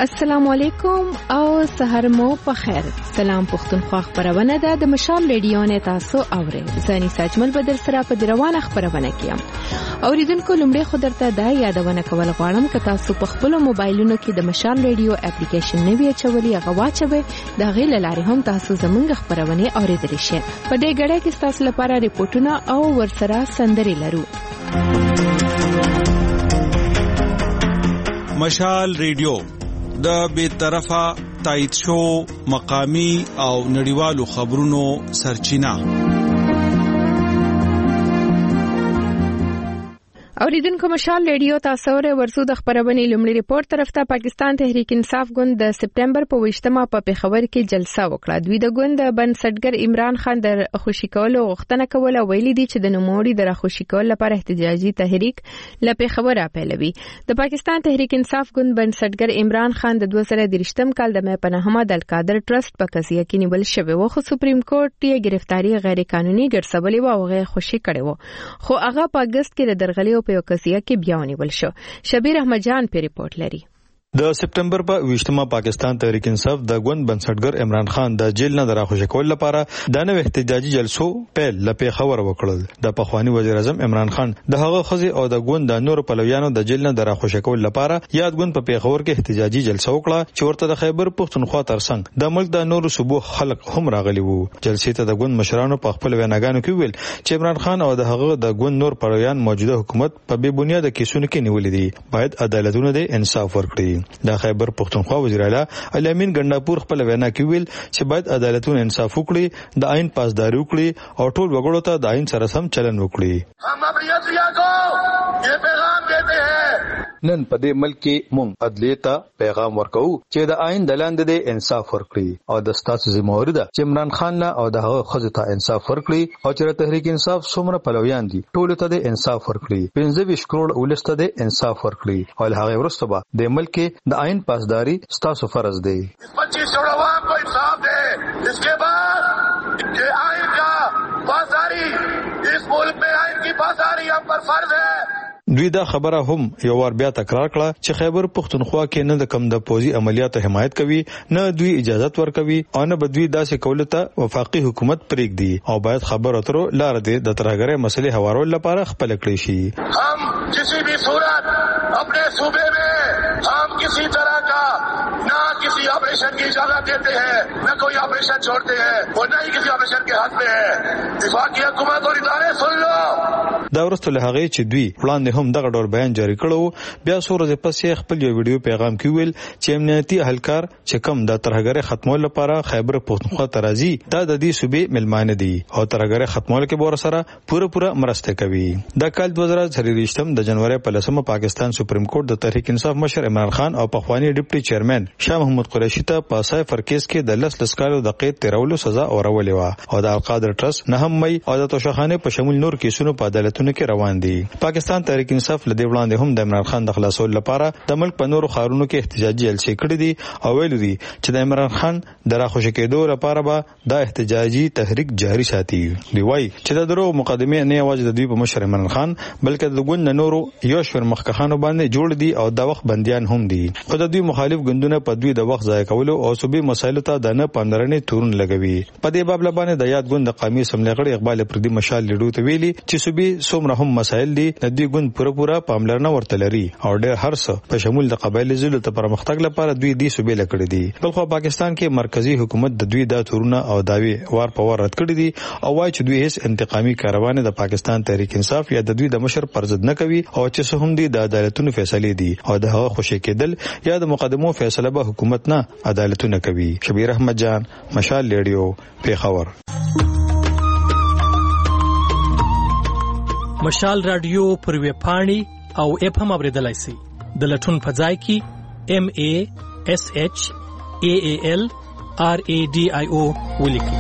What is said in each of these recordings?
السلام علیکم او سحر مو په خیر. سلام پښتونخوا خبرونه ده د مشال ریډیو نه تاسو اورئ. زنی ساجمل بدر سره په روانه خبرونه کیم. اوریدونکو لمړی خو درته دا یادونه کول غواړم چې تاسو په خپل موبایلونو کې د مشال ریډیو اپلیکیشن نه وی چولې غواچوي د غیل لارې هم تاسو زمونږ خبرونه اوریدل شئ. په دې غړې کې تاسو لپاره ریپورتونه او ورسره سندري لرو. مشال ریډیو د بے طرفه تایید شو مقامی او نړیوالو خبرونو سرچینه. اوریدونکو مشال ریډیو تاسو ورسو د خبرونه لومړی ریپورت طرف ته پاکستان تحریک انصاف ګوند د سپټمبر په 28مه په پیښور کې جلسه وکړه. دوی د ګوند بنسټګر عمران خان د خوشی کولو غوښتنه کوله، ویلي دي چې د نوموړي د خوشی کولو لپاره احتجاجي تحریک له پیښور راپیلوي. د پاکستان تحریک انصاف ګوند بنسټګر عمران خان د 2023م کال د مې په 9مه د القادر ټرست په قضیه کې نیول شوی و، خو سپریم کورټ یې گرفتاری غیر قانوني ګرځولې و او غیر خوشی کړي و، خو هغه په اگست کې د درغلي په قضیه کې بیا ونیول شو. شبیر احمد جان په ریپورت لري. د سپټمبر په 28مه پاکستان تحریک انصاف د ګوند بنسټګر عمران خان د جیل نه دراخوشي کول لپاره د نوې احتجاجي جلسو پیل لپاره خبر وکړل. د پخوانی وزیر اعظم عمران خان د هغه خزي او د ګوند د نور پلویانو د جیل نه دراخوشي کول لپاره یاد ګوند په پیښور کې احتجاجي جلسه وکړه چې ورته د خیبر پښتونخوا ترڅنګ د ملک د نور صوبو خلک هم راغلي وو. جلسې ته د ګوند مشرانو په خپل ویناګانو کې ویل چې عمران خان او د هغه د ګوند نور پلویان موجوده حکومت په بې بنیاد کیسونو کې نیولې دي، باید عدالتونه د انصاف ورکړي. د خیبر پښتونخوا وزیر اعلی الیمین ګنداپور خپل وینا کې ویل چې باید عدالتونه انصاف وکړي، د آئین پاسداري وکړي او ټول وګړو ته د آئین سره سم چلن وکړي. هم عدلیه کو یہ پیغام دیتے ہیں نن په دې ملک کې مونږ عدلیه ته پیغام ورکو چې د آئین د لاندې د انصاف ورکړي او د ستاسو ذمہواری ده چې عمران خان نه او د هغه خزو ته انصاف ورکړي او چې تحریک انصاف څومره پلویان دي ټول ته د انصاف ورکړي. 25 کروڑ ولسته د انصاف ورکړي او هغه ورسته به د ملک کې د آئین پاسداری ستاسو فرض دی. 25 کروڑ عوام کو انصاف دے. اس کے بعد یہ آئین کا پاسداری اس ملک میں آئین کی پاسداری ہم پر فرض ہے. دوی دا خبره هم یو ور بیا تکرار کړه چې خیبر پښتونخوا کې نه د کم د پوزي عملیاتو حمایت کوي، نه دوی اجازه ورکوي او نه بدوی داسې کول ته وفاقي حکومت پرېږدي او باید خبر اترو لار دې د ترهګرۍ مسلې هوارول لپاره خپل کړی شي. हम किसी भी सूरत अपने सूबे में हम किसी तरह का ना किसी ऑपरेशन की इजाजत देते हैं, न कोई ऑपरेशन छोड़ते हैं और न ही किसी ऑपरेशन के हाथ में है. वफाकी हुकूमत और इदारे सुन लो. دا ورسته له هغه چې دوی وړاندې هم دغه ډول بیان جاری کړو، بیا څو ورځې پس خپل یو ویډیو پیغام کې ویل چې امنیتي اهلکار چې کم د ترهګرۍ ختمول لپاره خیبر پښتونخوا ته راځي دا د دې صوبې ملمانه دي او ترهګرۍ ختمول کې به سره پوره مرسته کوي. د کال 2023 د جنوري په 10مه پاکستان سپریم کورټ د تحریک انصاف مشر عمران خان او پخوانی ډیپټي چیرمن شاه محمود قریشي ته په سایفر کیس کې د 10 کالو د قید تیرولو سزا اورولې و او د القادر ټرست 9 مې او د توشخانه په شمول نور کیسونو په عدالتونو کې روان دي. پاکستان تحریک انصاف لدی وړاندې هم د عمران خان د خلاصول لپاره د ملک په نورو ښارونو کې احتجاجي جلسې کړې دي او ویل دي چې د عمران خان د راخوشي کېدو لپاره به د احتجاجي تحریک جاری ساتي. دی وایي چې د درو مقدمه نه یوازې د دوی په مشر عمران خان بلکې د ګوند نورو یو شور مخکخانو باندې جوړ دي او د وخت بنديان هم دي. خو د دوی مخالف ګوندونه په دوی د وخت ضایع کولو او صوبې مسایلو ته د نه پاملرنې تورن لګوي. په دې باب لبانه د یاد ګوند قومي اسمبلی غړي اقبال پردي مشال لیډو ته ویلي چې صوبې څومره هم مسایل دي د دوی ګوند پوره پاملرنه ورته لري او ډېر هرڅه په شمول د قبایلی ضلع ته پرمختګ لپاره دوی دې صوبې لکړي دي. بلخو پاکستان کې مرکزی حکومت د دوی د تورونه او داوی وار په وار رد کړي دي او وايي چې دوی هیڅ انتقامي کاروان د پاکستان تحریک انصاف یا د دوی د مشر پر ضد نه کوي او چې څه هم دي د عدالتونو فیصله دي او د هغه خوشی کېدل یا د مقدمو فیصله به حکومت نه عدالتونه کوي. شبیر احمد جان، مشال ریډیو، پیښور. مشال رادیو پر ویب پاڼې او اپ هم اوریدلای شئ. د لټون په ځای کې MASHALRADIO ولیکئ.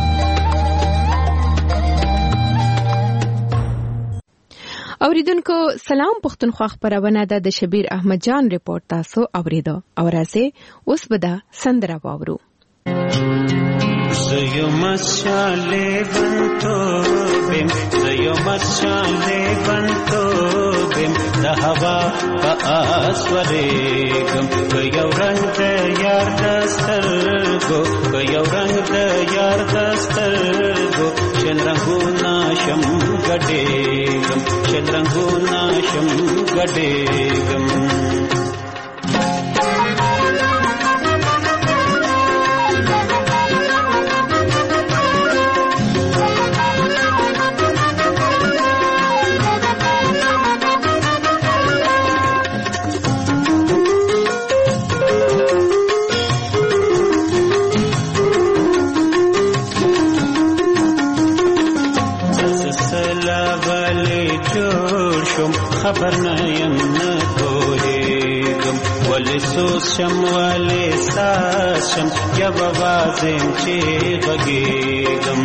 اوریدونکو سلام پښتونخوا خبرونه د شبیر احمد جان ریپورت تاسو اوریدو او راځي اوس به دا سندره واورو. زيو مسشاله بنتو بم زيو مسشاله بنتو بم د هوا په اسورېګم که یو رنگ د یار د سترګو که یو رنگ د یار د سترګو شل رنګونه شم ګډېږم شل رنګونه شم ګډېږم خبر نیم نپوهیگم ولی سوز شم ولی ساز شم یا بوازم چی بگیگم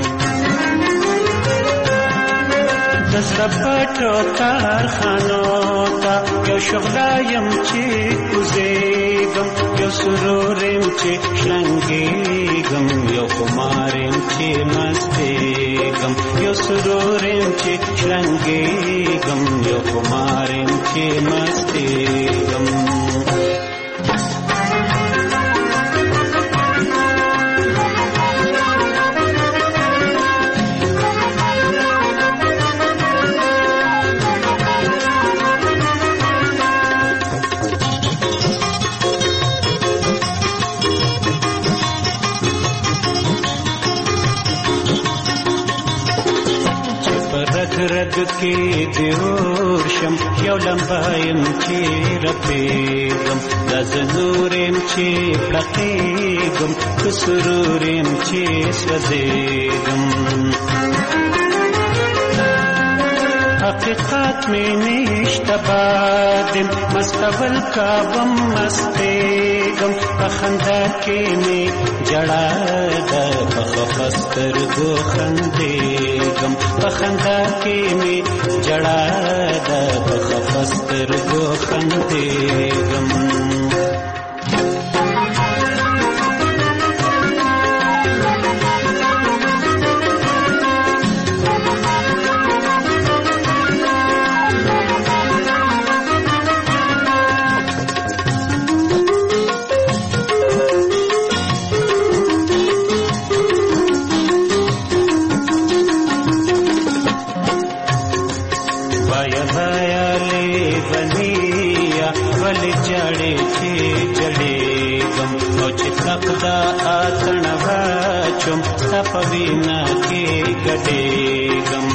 دستا پتو کارخانو تا یو شغلایم چی کوزیگم یو سرورم چی شلنگیگم یو خمارم چی مستیگم یو سرورم چی شلنگیگم یو خمارم چی مستیگم رد کی دیور شم یو لمبایم چی رپیگم دزنورم چی پلقیگم کسرورم چی سوزیگم حقیقت میں نشتبادم مستول کابم مستیگم پخنده کی میں جڑا دا پخفستر گو خندیگم پخنده کی میں جڑا دا پخفستر گو خندیگم دا آتن واچم تپوینا کی گډېږم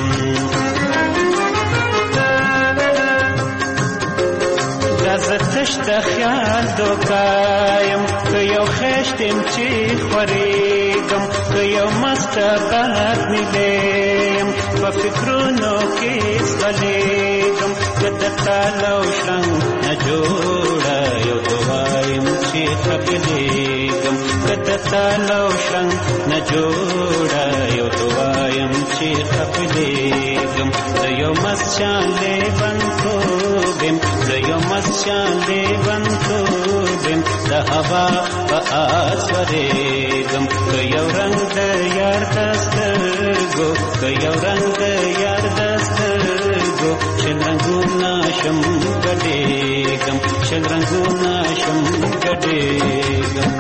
دزتش د خیال دوکایم که یو خشتم چې خورېږم که یو مست باد میلیم په فکرونو کې ځغلېږم که د تالو شرنګ نه جوړه یو دوایم چې خپلېږم که د تالو شرنګ نه جوړه یو دوایم چې خپلېږم زه یو مست شان لیونتوب یم زه یو مست شان لیونتوب یم د هوا په آس ورېږم که یو رنګ د یار د سترګو که یو رنګ د یار د سترګو شل رنګونه شم ګډېږم شل رنګونه شم ګډېږم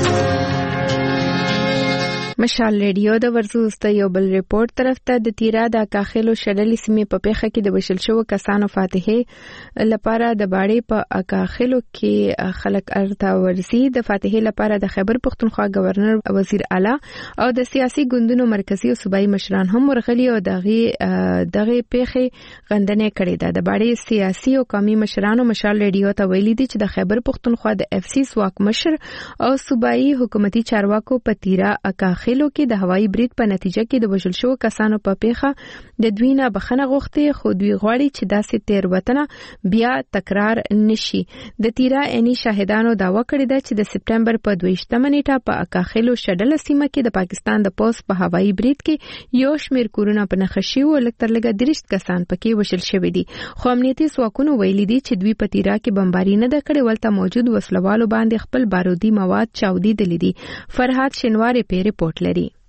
مشال ریډیو د ورزوز ته یو بل ریپورت طرف ته د تیرا د اکاخیلو شډلې سیمې په پیښه کې د وشل شو کسانو فاتحه لپاره د باړې په اکاخیلو کې خلک ارتا ورزي د فاتحه لپاره د خیبر پختونخوا گورنر وزیر اعلی او د سیاسي ګوندونو مرکزی او صوبایي مشران هم ورغلي او دغه پیښه غندنه کړې ده د باړې سیاسي او قومي مشرانو مشال ریډیو ته ویلي دي چې د خیبر پختونخوا د اف سی سواک مشر او صوبایي حکومتي چارواکو په تیرا اکاخیلو کې د هوایي بریډ په نتیجه کې د وژل شو کسانو په پیښه د دوی نه بخنه غوښتي خو دوی غواړي چې داسې تیروتنه بیا تکرار نشي د تیرا اني شاهدانو داوا کړی ده چې د سپټمبر په 22 نیټه په اکاخیلو شډل سیمه کې د پاکستان د پوس په هوایي بریډ کې یو شمیر کورونه په نخښي او لکترلګه درشت کسان پکې وژل شوی دي خو امنیتي ځواکونو ویلي دي چې دوی په تیرا کې بمباري نه ده کړې ولته موجود وسلوالو باندې خپل بارودي مواد چاودي دي فرحات شنواری په ریپورت لري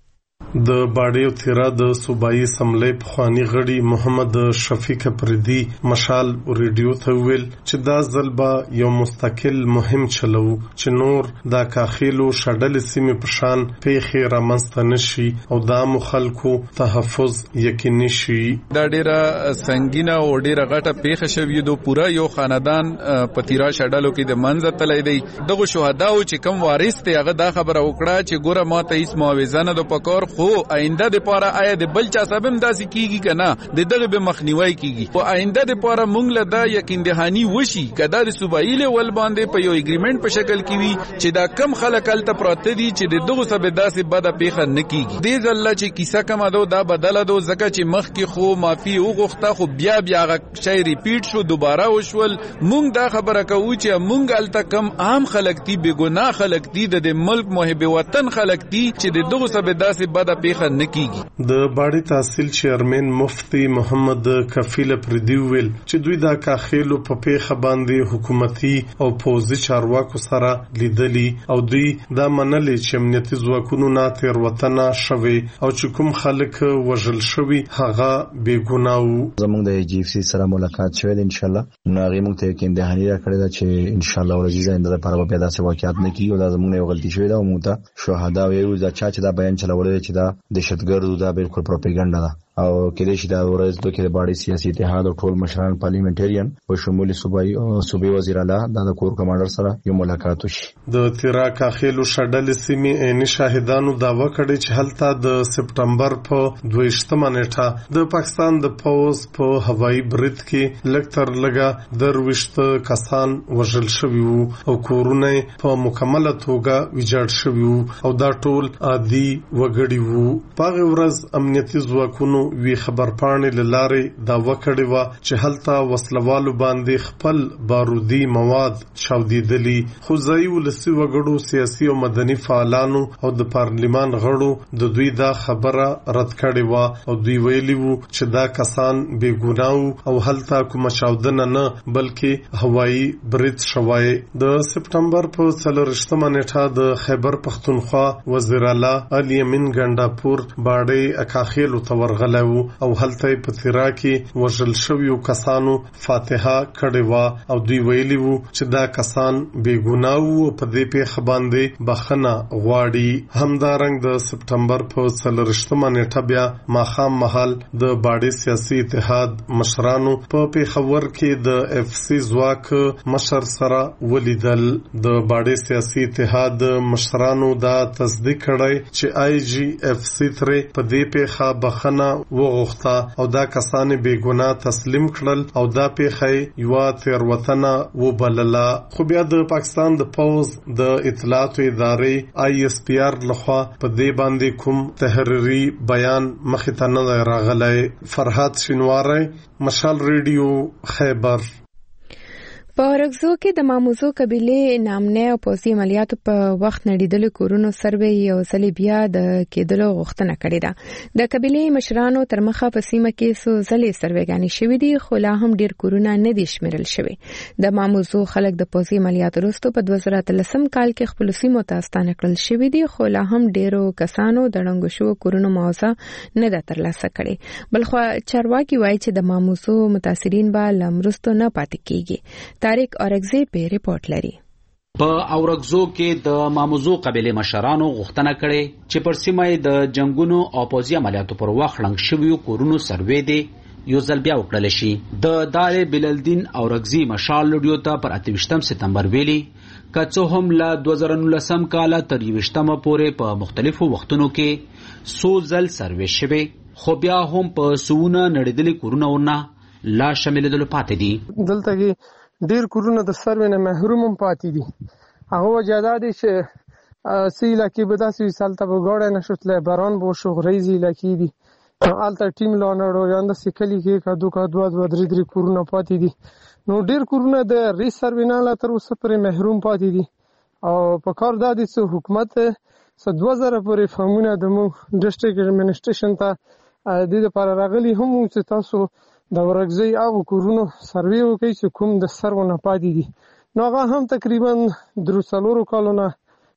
د باډي او تیرا د صوبایي اسمبلی پخوانی غړي محمد شفیق پردي مشال ریډیو ته ویل چې دا ځل به یو مستقل مهم چلو چې نور دا کاخیلو شډل سیمې په شان پیښې رامنځته نشي او دا مخالکو تحفظ یقیني شي. دا ډیره سنگینه او ډیره غټه پیښه شوې دو پورا یو خاندان په تیرا شډلو کې د منځ تللی دی. دغه شهداو چې کم وارث ته هغه دا خبره وکړه چې ګوره ماته هیڅ معاوضه نه د پکار خو آینده د پاره آیا د بل چا سبب داسې کیږي کنه د دغه به مخنیوي کیږي او آینده د پاره مونږ له دا یقین دهانی وشي کدا د صوبایي لیول باندې په یو اګریمنت په شکل کې وي چې دا کم خلک الته پراته دي چې د دغه سبب داسې بده پیښه نه کیږي. دې ځل چې کیسه کم ده دا بدله ده ځکه چې مخ کې خو معافي وغوښته خو بیا هغه شی ریپیټ شو دوباره وشول. مونږ دا خبره کوو چې مونږ الته کم عام خلک دي بے ګناه خلک دي د ملک محب وطن خلک دي چې د دغه سبب داسې بده پیښه نه کیږي. د باډي تحصیل چیرمن مفتی محمد کفیل پردي ویل چې دوی دا کاخیلو په پیښه باندې حکومتي او پوځي چارواکو سره لیدلي او دوی دا منلي چې امنیتي ځواکونو نه تیروتنه شوي او چې کوم خلک وژل شوي هغه بې ګناه وو. زموږ د جی اف سی سره ملاقات شوی ان شاء الله نو هغه موږ ته کې اندهانی را کړی دا چې ان شاء الله ورځي زنده لپاره به دا څه واقعیت نه کیږي او دا زموږ یو غلطي شوی دا او موږ ته شهدا ویو چې دا بیان چلول چې دا دهشتګردو دا بالکل پروپاګاندا ده او کله چې دا ورځ د کې باډي سیاسي اتحاد او ټول مشران پارلیمنټریان او شمولي صوبایي وزیر اعلی د کور کمانډر سره یو ملاقات وشي. د تیرا کاخیلو شډل سیمې عیني شاهدانو داوا کړی چې هلته د سپټمبر په 22مه نیټه د پاکستان د پوز په هوایي برید کې لکتر لګا درويشت کسان وژل شوي وو او کورونه په مکمله توګه ویجاړ شوي وو او دا ټول عادي وګړي وو. په ورځ امنیتي ځواکونو وی خبرپاڼې لاره دا وکړی و چې هلته وسلوالو باندې خپل بارودي مواد چاودیدلی خو ځای ولسی وګړو سیاسي او مدني فعالانو او د پارلیمان غړو د دوی دا خبره رد کړی و او دوی ویلی وو چې دا کسان بې ګناه او هلته کوم چاودنه نه بلکې هوایي برید شوی. د سپټمبر په 4مه نیټه د خیبر پختونخوا وزیر اعلی علي امین ګنداپور باډي اکاخیلو تورغل او هلته په تیرا کې وژل شویو کسانو فاتحه کړې و او دوی ویلي وو چې دا کسان بې ګناه وو په دې پیښه باندې بخښنه غواړي. همدارنګ د سپټمبر په 4مه نیټه بیا ماښام مهال د باډي سیاسي اتحاد مشرانو په پیښور کې د اف سی ځواک مشر سره ولیدل. د باډي سیاسي اتحاد مشرانو دا تصدیق کړی چې آی جی اف سی ترې په دې پیښه بخښنه وغوښته او دا کسان بې ګناه تسلیم کړل او دا پیښه یو تیروتنه وبلله. خو بیا د پاکستان د پوز د اطلاعاتو ادارې آی اس پی آر لخوا په دې باندې کوم تحریری بیان مخې ته نه راغلی. فرحات شینواری، مشال ریډیو، خیبر. په اورګزو کې د ماموزو قبيله نامنه او پوځي عملیاتو په وخت نړیدلو کورونو سروې یو ځل بیا د کېدلو غوښتنه کړې ده. د قبيله مشرانو تر مخه په سیمه کې څو ځلې سروېګانې شوې دي خو لا هم ډېر کورونه نه دي شمیرل شوي. د ماموزو خلک د پوځي عملیاتو وروسته په 2013 کال کې خپل سیمو ته ستانه کړل شوي دي خو لا هم ډېرو کسانو د ړنګو شوو کورونو معاوضه نه ده ترلاسه کړې. بلخو چارواکي وایي چې د ماموزو متاثرین به لا وروسته نه پاتې کیږي. تاریخ اورګزی په ریپورت لري. په اورګزو کې د ماموزو قبيله مشرانو غوښتنه کړې چې پر سیمه د جنگونو او پوځي عملیاتو پر وخت لنګ شویو کورونو سروې دي یو ځل بیا وکړل شي. د دار بلالدین اورګزی مشال لډیو ته پر 28 سپتمبر ویلي کڅو هم له 2019 کال تر 20 پورې په مختلفو وختونو کې سو ځل سروې شوي خو بیا هم په سونه نړیدلې کورونه ورنه لا شامل دي پاتې دي. دلته کې ډیر کورونه د سروې نه محروم پاتې دي. هغه وجاده دي چې سیلا کې به داسې سالته به ګاډه نشوتله باران بو شو غریزي لکی دي آلته ټیم لانړو یاند سکلی کې کا دوه درې کورونه پاتې دي. نو ډیر کورونه د ری سروې نه لا تر اوسه پرې محروم پاتې دي او په کار د دې حکومت 2000 پورې فهمونه د مو ډیسټریکټ ایڈمنسټریشن ته د دې لپاره راغلي هم چې تاسو د ورګزی او کورونو سروې وکړي چې کوم د سرو نه پاتې دي. نو هغه هم تقریبا 3 کالونه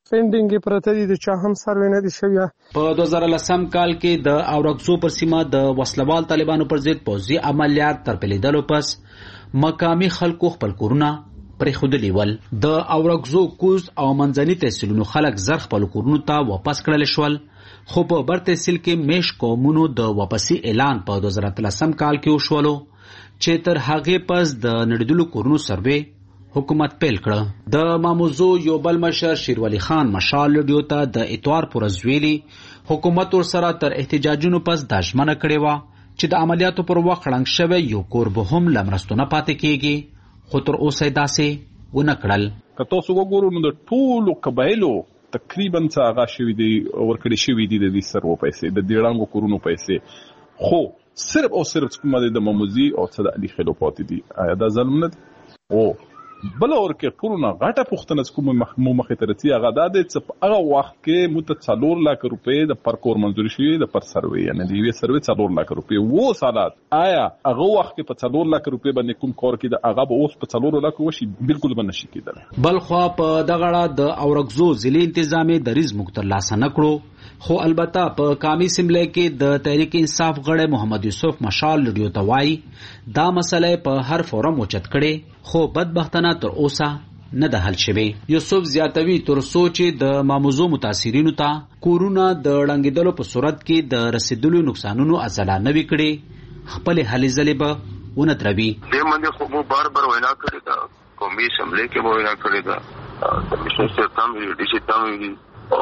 پینډینګ پرته دي، د چا هم سروې نه دي شوی. په 2010 کال کې د اورکزو پر سیمه د وسلوال طالبانو پر ضد پوځي عملیات تر پیلیدلو پس مقامي خلکو خپل کورونه پرې خودلی ول. د اورکزو کوز او منځني تحصیلونو خلک زر خپل کورونو ته واپس کړل شول، خو په بر تحصیل کې میش قومونو د واپسی اعلان په 2013 کال کې وشولو چې تر هغه پس د نړیدلو کورونو سروې حکومت پیل کړه. د ماموزو یو بل مشر شیروالي خان مشال لډیو ته د اتوار پر ورځ حکومت ورسره تر احتجاجونو پس د ژمنه کړې وه چې د عملیاتو پر وخت ړنګ شوی یو کور به هم له مرستو نه پاتې کېږي، خو تر اوسه یې داسې ونه کړل. که تاسو وګورو نو د ټولو قبایلو تقریبا څه هغه شوي دي ورکړې شوي دي د دې سرو پیسې، د دې ړنګو کورونو پیسې، خو صرف او صرف کومه د ماموزي او څه د علي خیلو پاتې دي. آیا دا ظلم نه دی؟ او بل ورکه ټولونه غټه پوښتنه کوم مخې ته رسي هغه دا د هغه وخت کې مت 4 لک روپۍ د پر کور منځوري شوی د پر سروي، یعنی د یوې سروي 4 لک روپۍ وو سالات. آیا هغه وخت کې په 4 لک روپۍ باندې کوم کور کې د هغه به اوس په 4 لک وشي؟ بالکل به نشي کېدل. بل خو په دغه د اورکزو ضلع انتظامی دریز مختر لاس نه کړو، خو البته په کامی سیملې کې د تحریک انصاف غړی محمد یوسف مشال لډیو ته وایي دا مسله په هر فورم اوچت کړي، خو بدبختانه تر اوسه نه ده حل شوی. یوسف زیاتوي تر سوچ د ماموزو متاثرینو ته کورونه د ړنګېدلو په صورت کې د رسیدلو نقصانونو ازاله نوي کړي، خپل هلې ځلې به ونه دروي. دې باندې خو مو بار وینا کړې ده، قومي اسمبلی کې مو وینا کړې ده، د مشر تام وی ډي سي تام وی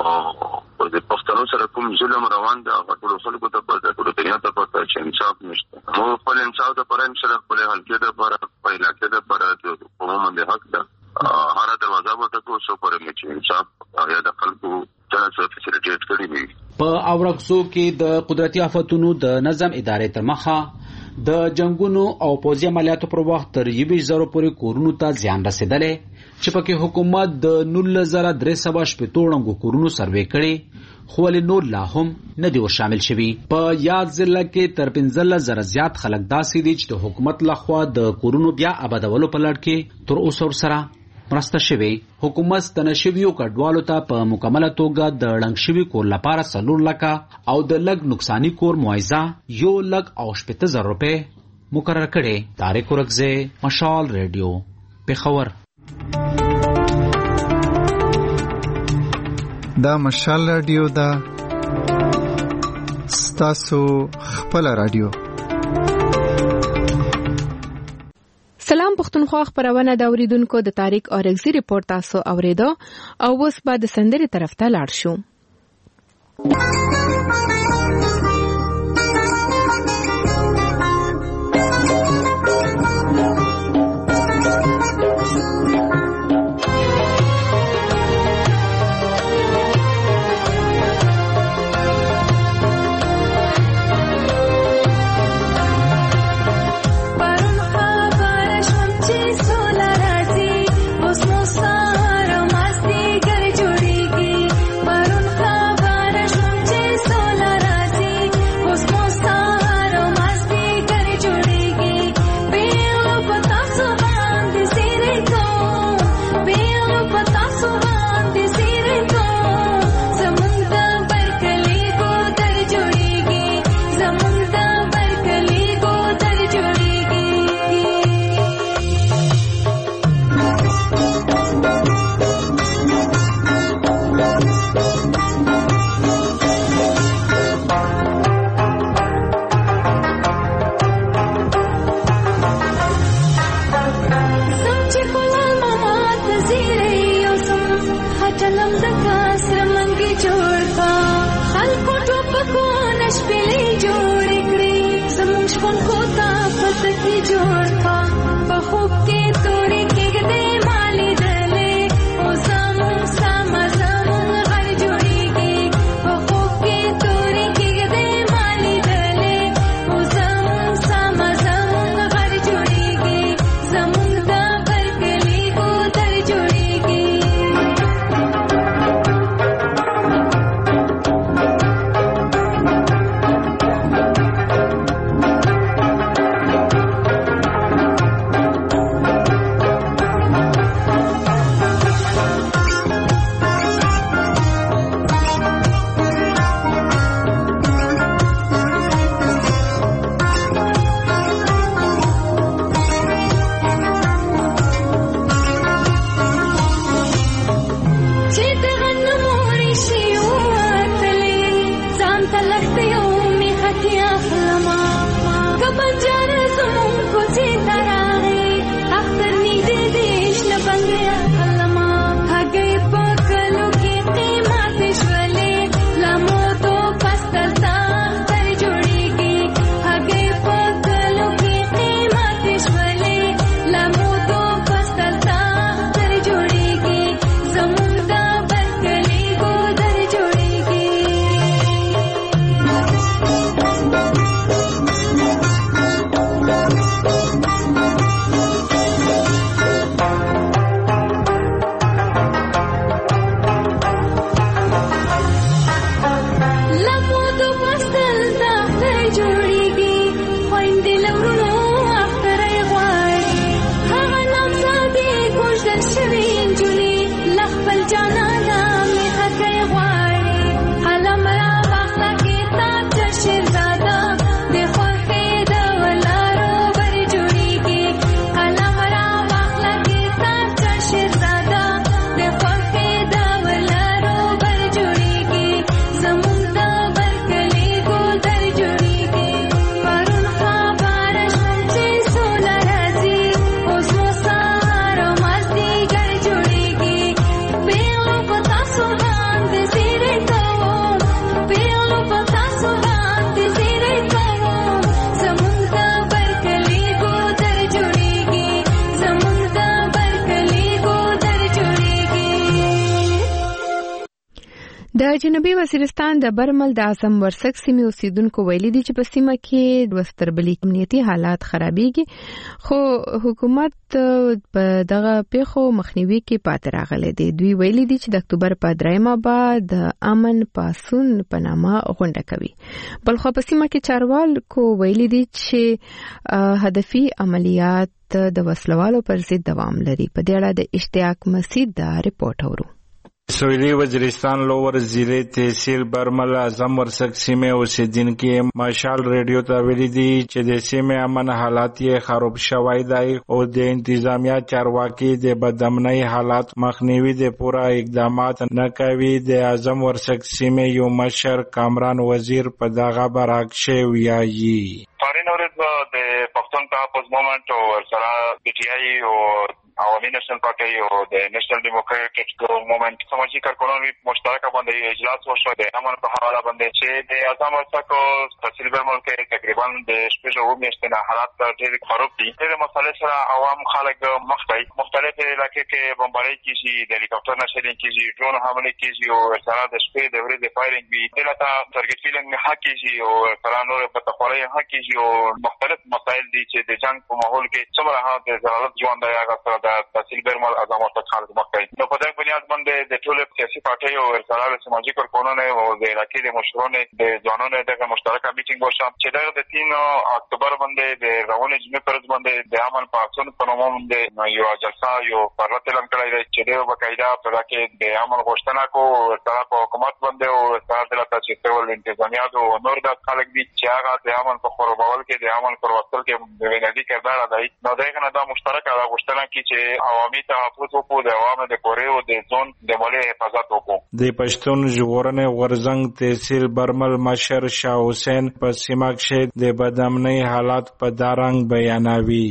او د پښتنو سره کوم ظلم روان ده، هغه ټول خلکو ته پته، ټول دنیا ته پته چې انصاف نشته. نو خپل انصاف د پرم سره خپل حلقې د پر پیدا کې د پر قوم باندې حق ده، هر دروازه وته کو سو پر چې انصاف یا د خلکو څخه فیسیلیټیټ کړي وي. په اورکزو کې د قدرتي آفتونو د نظم ادارې تر مخه د جنگونو او پوځي عملیاتو پر وخت تر 20,000 پورې کورونو ته زیان رسیدلې، چې پکې حکومت د 19,300 ړنګو کورونو سروې کړي، خو ولې نور لا هم نه دي شامل شوي. په یاد ضلع کې تر 15,000 زیات خلک داسې دي چې د حکومت لخوا د کورونو بیا آبادولو په لړ کې تر اوسه ورسره مرسته شوی. حکومت ستنشویو کډوالو ته په مکمله توګه د ړنګ شوي کور لپاره 4 لکه او د لږ نقصانی کور معاوضه 1,80,000 روپۍ مقرر کړي. طارق ورکزی، مشال ریډیو، پېښور. دا مشال رادیو دا ستاسو خپل رادیو. سلام پښتونخوا خبرونه د اوریدونکو د تاریخ او رګزي ریپورت تاسو اوریدو او اوس بعد سندري طرف ته لاړ شو. د جنوبي وزیرستان د برمل د اعظم ورسک سیمې اوسیدونکو ویلي دي چې په سیمه کې د ستربلي امنیتي حالات خرابېږي، خو حکومت په دغه پیښو مخنیوي کې پاتې راغلی دی. دوی ویلي دي چې د اکتوبر په 3 به د امن پاسون په نامه غونډه کوي. بلخو په سیمه کې چارواکو ویلي دي چې هدفي عملیات د وسلوالو پر ضد دوام لري. په دې اړه د اشتیاق مسعود دا رپورټ اورو. سویلی وزیرستان لوور ضلع تحصیل برمل اعظم ورسک سیمه اوسیدونکو مشال ریډیو ته ویلي دي چې د سیمه امن حالات یې خراب شوی دی او د انتظامیه چارواکي د بدامنۍ حالات مخنیوي د پوره اقدامات نه کوي. د اعظم ورسک سیمه یو مشر کامران وزیر په دغه برعکس ویایي. پارین ورځ د پښتون تحفظ مومنت او سره پی ټی آی او عوامي نېشنل پارټي او د نېشنل ډیموکراټک مومنت سماجی کارکونان مشترک باندې اجلاس وشو د امن په حواله باندې چې د اعظم ورسک تحصیل برمل کې تقریبا د شپږ میاشتې حالات ډېر خراب دي. د مسالې سره عوام خلک مخ ته مختلف علاقې کې بمباري کیږي، د هلیکاپټر نشرین کیږي، ډرون حمله کیږي او سره د شپې د ورځې فایرینګ وي، دلته ټارګټ کیلینګ حق کیږي او سره نور په تخوري حق کیږي او مختلف مسایل دي چې د جنگ په ماحول کې څومره د ضرورت ژوند دی هغه سره د تحصیل برمل اعظم ورسک خلک مخ کوي. نو په دې بنیاد باندې د ټول سیاسي پارټي او سره سماجی کارکونان او د علاقې د مشرانو د ځوانانو دغه مشترکه میټینګ وشو چې د 3 اکتوبر باندې د رواني جمعې پر ورځ باندې د امن پاسون په نوم باندې یو جلسه یو پرلط اعلان کړی دی چې د باقاعده په کې د امن غوښتنه کو سره په حکومت باندې او سره د تاسیس ټول انتظامیه او نور د خلک دي چې هغه د امن په خرابول کې د امن پر وسیله کې د وینادي کردار ادا کوي. نو دغه نه د مشترکه غوښتنه کې چې عوامي تحفظ وکړو، د عوامو د کورې او د ځون د مالی حفاظت وکړو. د پښتون ژغورنې غورځنګ تحصیل برمل مشر شاه حسین په سیمه کې د بدامنۍ حالات په دارنګ بیانوي.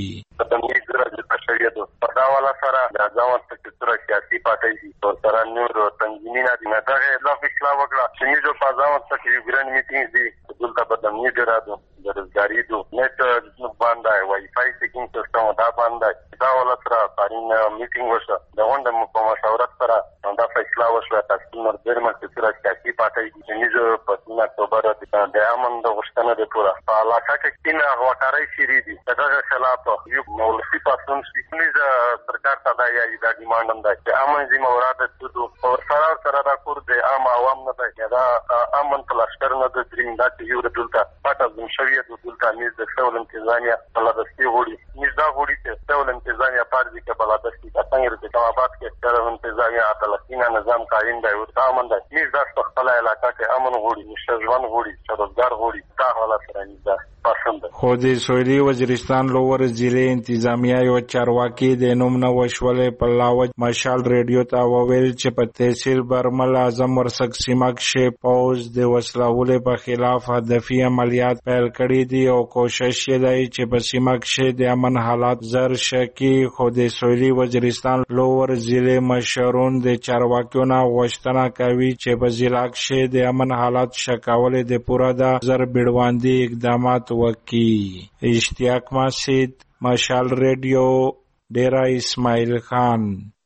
په دا والا سره د اعظم ورسک سیاسي پارټي دي او سره نور تنظیمونه دي. نه دا اضافه اصلاح وکړه چې موږ په اعظم ورسک یو ګران میټینګ دي دلته بدامنۍ درادو د روزګاری دو نت باندې وای فای سیکینګ سیستم دا باندې دا والا سره پارین میټینګ وشو د غونډه په مشورت سره دا فیصله وشوه تحصیل برمل سره سیاسي پارټي دي چې موږ په 3 اکتوبر د امن د غوښتنه د پوره په علاقه کې کینه غوټاري شری دي دغه خلاف یو مولفي پاسون چې سرکار ته دا یی دا ډیماند هم ده چې امن زموږ مراد دو او سره دا کور د عام عوام نه ده دا امن پلاسټر نه د دریندا چې یو دلته پټه زم شوی د دلته میز د ټول انتظامیه بلادستی وړي میز دا وړي چې ټول انتظامیه پارځي کې بلادستی څنګه د جوابات کې ټول انتظامیه عدالتي نظام قائم دی او امن دی. میز دا خپل علاقه کې امن وړي، نشژوان وړي، روزګار وړي، دا حالت سره نه خو د سویلی وزیرستان لوور ضلع انتظامیه یو چارواکي د نوم نه وشولې په لاوج مشال ریډیو ته وویل چې په تحصیل برمل اعظم ورسک سیمه کې پوز د وسلوالو په خلاف هدفي عملیات پیل کړي دي او کوشش یې دی چې په سیمه کې د امن حالات زر شکی. خو د سویلی وزیرستان لوور ضلع مشرون د چارواکیو نه غوښتنه کوي چې په ضلع کې د امن حالات شکول د پوره د زر بیړواندي اقدامات وکي. اشتیاق مسعود مشال ریډیو ډیرا اسماعیل خان.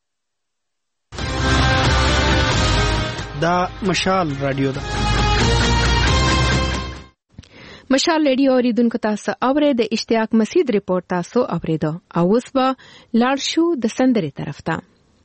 دا مشال رادیو ده. مشال ریډیو اوریدونکو تاسو اورئ د اشتیاق مسعود ریپورت تاسو اوریدو او اوس به لاړ شو د سندرې طرف ته.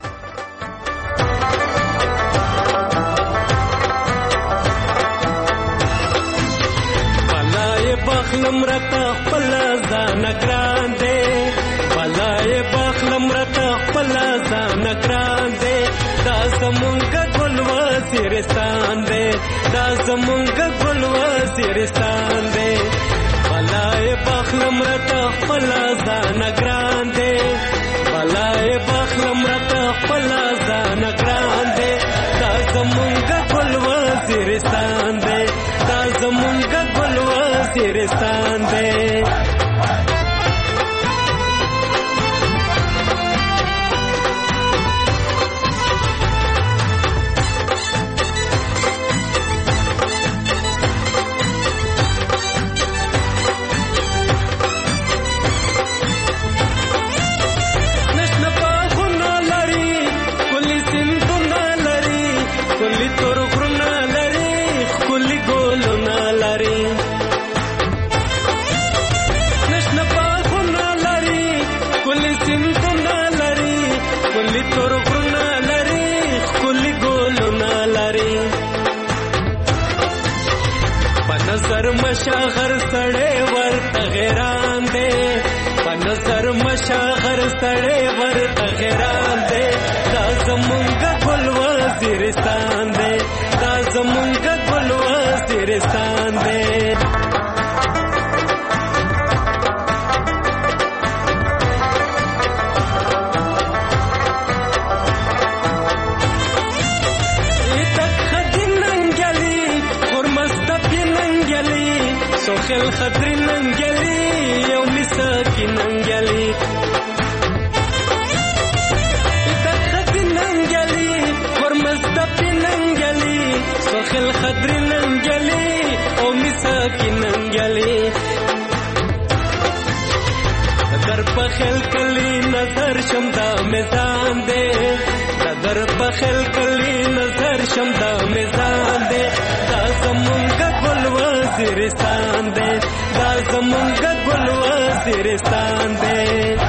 بخلم رتا خپل ځان ګران دې بلای بخلم رتا خپل ځان ګران دې دا زمونږ ګل وزیرستان دې دا زمونږ ګل وزیرستان دې بلای بخلم رتا خپل ځان ګران دې بلای بخلم رتا خپل ځان ګران دې دا زمونږ ګل وزیرستان دې دا زمونږ ګل وزیرستان دې. نشنه په غنا لري کلی سندونه لري کلی تور غرونه نظر مشاغر سړې ورته غیران دی په نظر مشاغر سړې ورته غیران دی دا زمونږ ګل وزیرستان دی دا زمونږ ګل وزیرستان دی سوخل خطری ننگلی یو مساکی ننگلی تک خطری ننگلی ورمزدپی ننگلی سوخل خطری ننگلی او مساکی ننگلی در پخل کلی نظر شمدا میزان دے در پخل کلی نظر شمدا میزان دے دا زمونگا گل وزیرستان دے دا زمونگا گل وزیرستان دے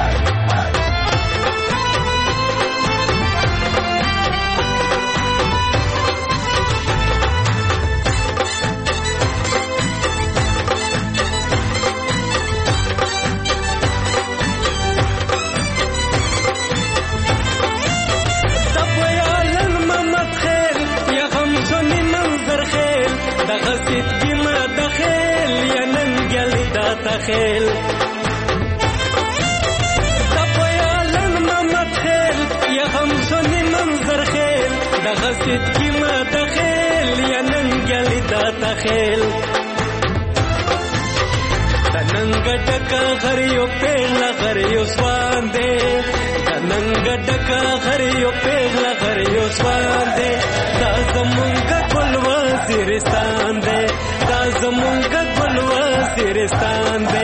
خیل تپیالن ممت خیل یا غمزونی منظر خیل دا غسید کی ما دا خیل یا ننگلی دا تا خیل دا ننگا ڈکا غریو پیغلا غریو سوان دے دا ننگا ڈکا غریو پیغلا غریو سوان دے دا زمونگا گل وزیرستان دے دا زمونگا گل وزیرستان دے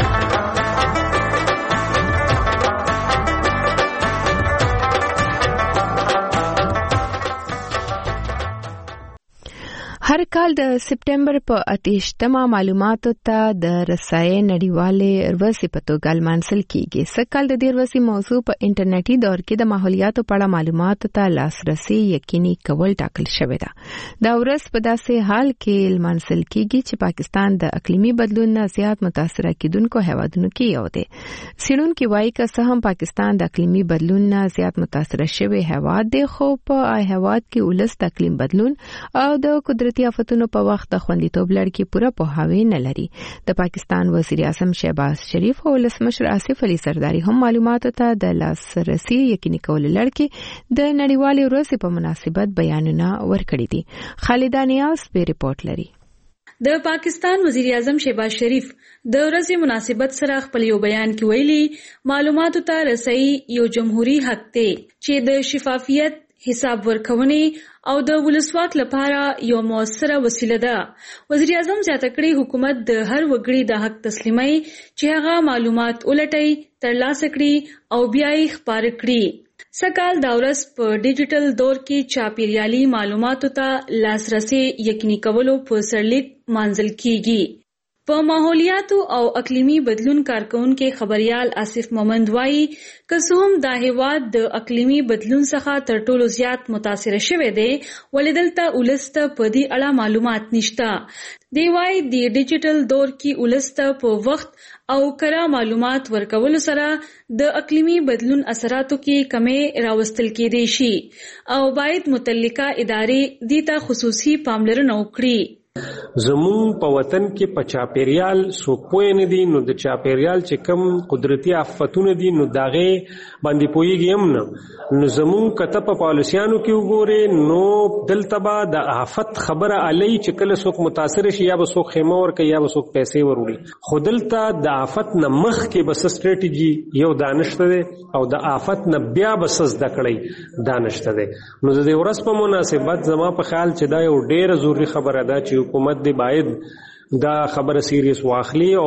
هر کال د سپټمبر په 28مه معلوماتو ته د رسایي نړیوالې ورځې په توګه لمانځل کیږي. سږکال د دې ورځې موضوع په انټرنیټي دور کې د ماحولیاتو په اړه معلوماتو ته لاسرسي یقیني کول ټاکل شوی ده. دا ورځ په داسې حال کې لمانځل کیږي چې پاکستان د اقلیمي بدلون نه زیات متاثره کیدونکو هیوادونو کې یو دی. څېړونکي وایي که څه هم پاکستان د اقلیمي بدلون نه زیات متاثره شوی هیواد دی، خو په هیواد کې ولس د اقلیم بدلون او د قدرتي آفتونو په وخت د خوندیتوب لړ کې پوره پوهاوی نه لري. د پاکستان وزیر اعظم شهباز شریف او ولسمشر آصف علي زرداری هم معلوماتو ته د لاسرسي یقیني کولو لړ کې د نړیوالې ورځې په مناسبت بیانونه ورکړي دي. خالده نیاز په ریپورت لري. د پاکستان وزیر اعظم شهباز شریف د ورځې مناسبت سره خپل یو بیان کې ویلي معلوماتو ته رسایي یو جمهوریت حق دی چې د شفافیت، حساب ورکونې او د ولسواک لپاره یو موثره وسیله ده. وزیر اعظم زیاته کړې حکومت د هر وګړي د حق تسلیمي چې هغه معلومات ولټي، ترلاسه کړي او بیا یې خپاره کړي. سږکال دا ورځ په ډیجیټل دور کې چاپیریالي معلوماتو ته لاسرسي یقیني کولو په سرلیک مانځل کیږي. په ماحولیاتو او اقلیمي بدلون کارکونکو خبريال آصف مومند وایي که څه هم دا هیواد د اقلیمي بدلون څخه تر ټولو زیات متاثر شوی دی، ولې دلته ولسته په دې اړه معلومات نشته. دی وایي د ډیجیټل دور کې ولسته په وخت او کره معلومات ورکول سره د اقلیمي بدلون اثراتو کې کمې راوستل کېدای شي او باید متعلقه ادارې دې ته خصوصي پاملرنه وکړي. زمون په وطن کې په چاپیریال سو پوی نه دي، نو د چاپیریال چې کم قدرتي آفتونه دي نو داغه باندې پویږي هم نه. نو زمون کته په پالیسیانو کې وګوره نو دلته د آفت خبره علی چې کله څوک متاثر شي یا به څوک خیمه ورکړي یا به څوک پیسې وروړي، خو دلته د آفت نه مخ کې بس سټریټیجی یو دانشته ده او د آفت نه بیا بس زده کړی دانشته ده. نو د دې ورځ په مناسبت زما په خیال چې دا یو ډیره ضروری خبره ده چې حکومت دی باید دا خبره سیریس واخلي او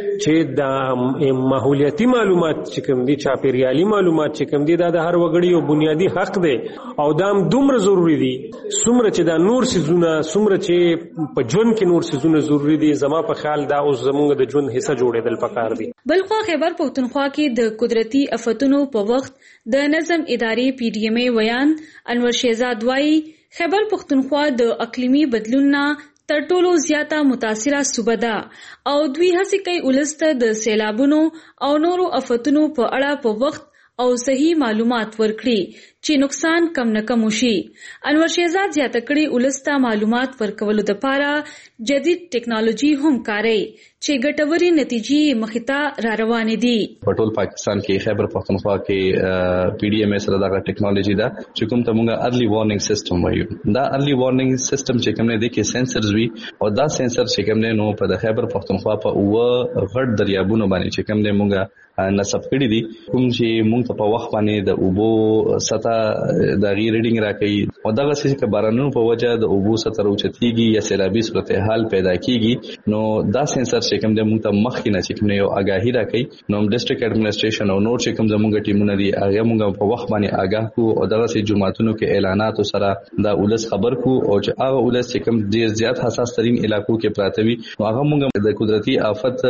چې د ماحولیاتي معلومات چې کوم دي، چاپیریالي معلومات چې کوم دي، دا د هر وګړي یو بنیادی حق دی او دا هم دومره ضروری دي څومره چې دا نور سيزونه څومره چې په ژوند کې نور سيزونه ضروری دي. زما په خیال دا اوس زموږ د ژوند حصہ جوړېدل پکار دي. بلخوا خیبر پختونخوا کې د قدرتي آفتونو په وخت د نظم ادارې پی ډی ایم ای ویان انور شهزاد وایي خیبر پختونخوا د اقلیمي بدلون نه تر ټولو زیاته متاثره صوبه ده او دوی هڅه کوي ولسته د سیلابونو او نورو آفتونو په اړه په وخت او صحیح معلومات ورکړي چې نقصان کم نه کم وشي. انور شهزاد زیاته کړي ولسته معلومات ورکولو لپاره جدید ټیکنالوژي هم کاروي چې ګټوري نتیجې مخته را روانې دي. په ټول پاکستان کې خیبر پختونخوا کې پی ډي ایم اس دغه ټیکنالوژي ده چې کوم ته موږ ارلی وارنینګ سیستم وایو. دا ارلی وارنینګ سیستم چې کوم نه دي کې سنسرز وي او دا سنسر چې کوم نه نو په خیبر پختونخوا په غټ دریابونو باندې چې کوم نه موږ نصب کړی دي کوم چې موږ ته په وخت باندې د اوبو سطح د غیر ریډینګ راکړي او دغه څه چې بارانونو په وجه د اوبو سطح اوچتيږي یا سیلابي صورتحال پیدا کیږي نو دا سنسر چې کوم د موږ ته مخکې نه چې کوم یو آگاهی راکړي نو ډیسټریکټ اډمنسټریشن او نور چې کوم زموږ ټیمونه دي هغه موږ په وخت باندې آگاه کو او دغه څه جمعاتونو کې اعلانات سره دا ولس خبر کو او چې هغه ولس چې کوم ډیر زیات حساس ترين علاقو کې پراته وي نو هغه موږ د قدرتي آفت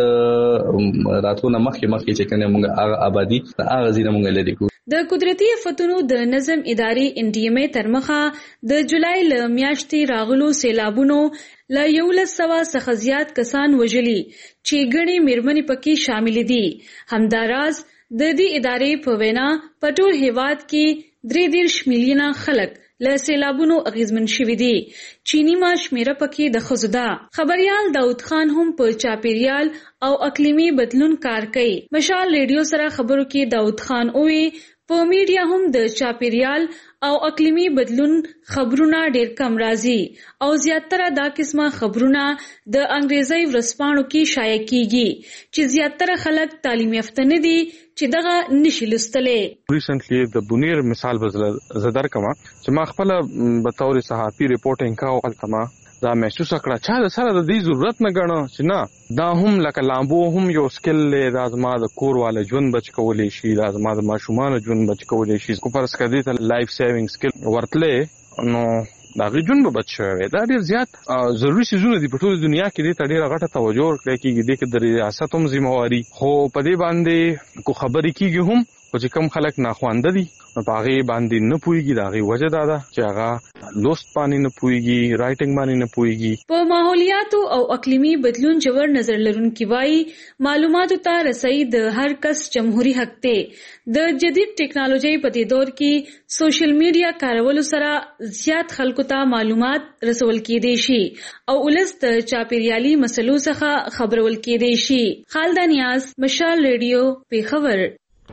راتونه مخکې چې کنه موږ هغه آبادی هغه زینه موږ لري کو. د قدرتي آفتونو د نظم ادارې ان ډي ام ای ترمخه د جولای ل میاشتې راغلو سیلابونو ل 1100 څخه زیات کسان وژلي چې ګڼي میرمنې پکې شامل دي. همداراز د دې ادارې په وینا په ټول هیواد کې 3 میلیونه خلک له سیلابونو اغیزمن شوي دي. چینی ما شمیره پکې د خزدا. خبريال داود خان هم په چاپیریال او اقلیمی بدلون کار کوي. مشال ریډیو سره خبرو کې داود خان اووي په میډیا هم د چاپیریال او اقلیمی بدلون خبرونه ډیر کم راځي او زیاتره دا قسمه خبرونه د انګریزي ورځپاڼو کې شایع کیږي چې زیاتره خلک تعلیم یافته نه دي چې دغه نشي لوستلې. ریسنټلی د بونیر مثال زدر کما چې ما خپل به تور صحافي ریپورټینګ کاو التما دا محسوس کړه چې سره د دې ضرورت نه غنو چې نه دا هم لکه لامبو هم یو سکل له ازما د کور والا ژوند بچ کولې شي د ازما د ماشومان ژوند بچ کولې شي کو پرس کړي ته لایف سیوینګ سکل ورتلې نو دا غجون به بچ شوی دا ډیر زیات ضروري شیزونه دي په ټول دنیا کې دې ډیره غټه توجه ورکړي کېږي د کې د ریاست هم ذمہواری خو په دې باندې کو خبرې کیږي هم او چې کم خلک ناخوانده دي نو هغه باندې نه پويږي دا غي وجه دا چې هغه لوست باندې نه پويږي رائټینګ باندې نه پويږي. په ماحولیات او اقلیمی بدلون جوړ نظر لرونکي وایي معلوماتو ته رسي د هر کس جمهوریت حق دی. د جدید ټیکنالوژي په دې دور کې سوشل میډیا کارولو سره زیات خلکو ته معلومات رسول کېدای شي او ولس د چاپیریالي مسلو څخه خبرول کېدای شي. خالد نیاز، مشال ریډیو، پیښور.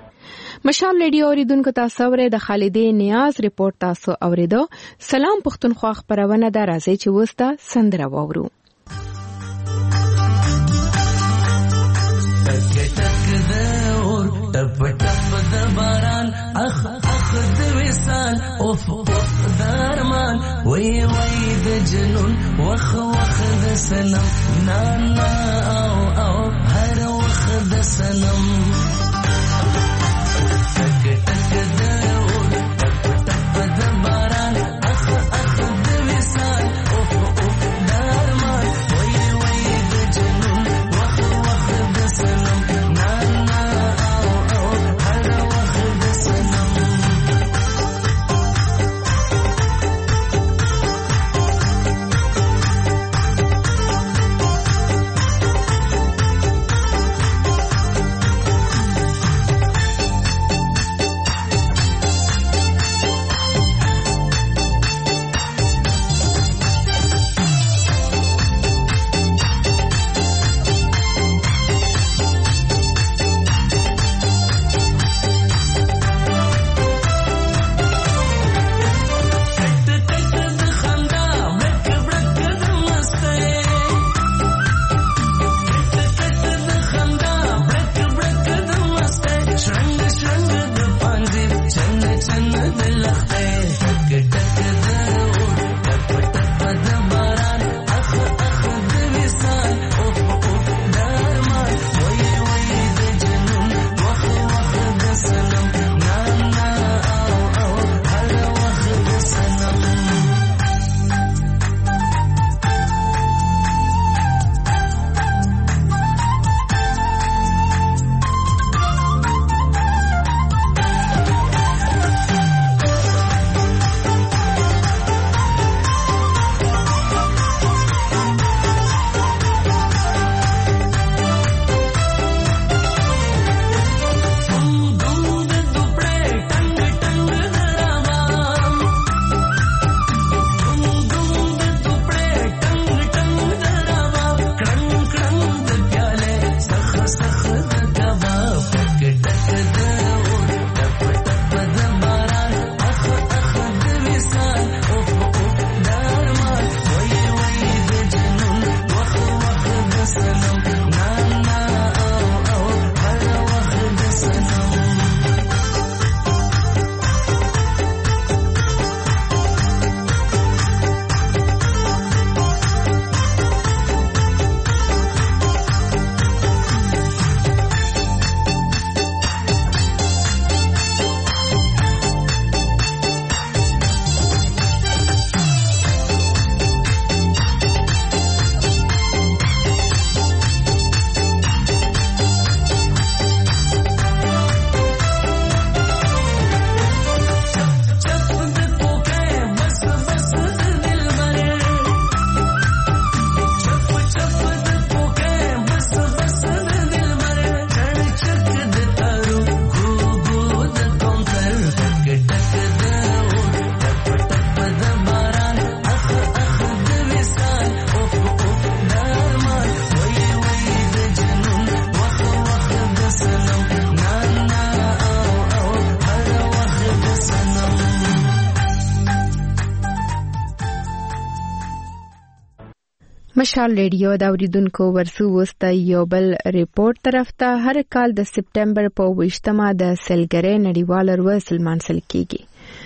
مشال ریډیو اوریدونکو تاسو ورې د خالدې نیاز ریپورت تاسو اوریدو. سلام پښتونخوا خبرونه دا راځي چې وستا سندره وورو. ټپ ټپ د باران اخ اخ د وصال اوف اوف درمان وای وای د جنون وخ وخ د سنم نا نا او او هر وخ د سنم مشال ریډیو دا اوریدونکو ورسو وسته یو بل ریپورت طرف ته هر کال د سپټمبر په 28مه د سیلګری نړیوال ورځ لمانځل کیږي.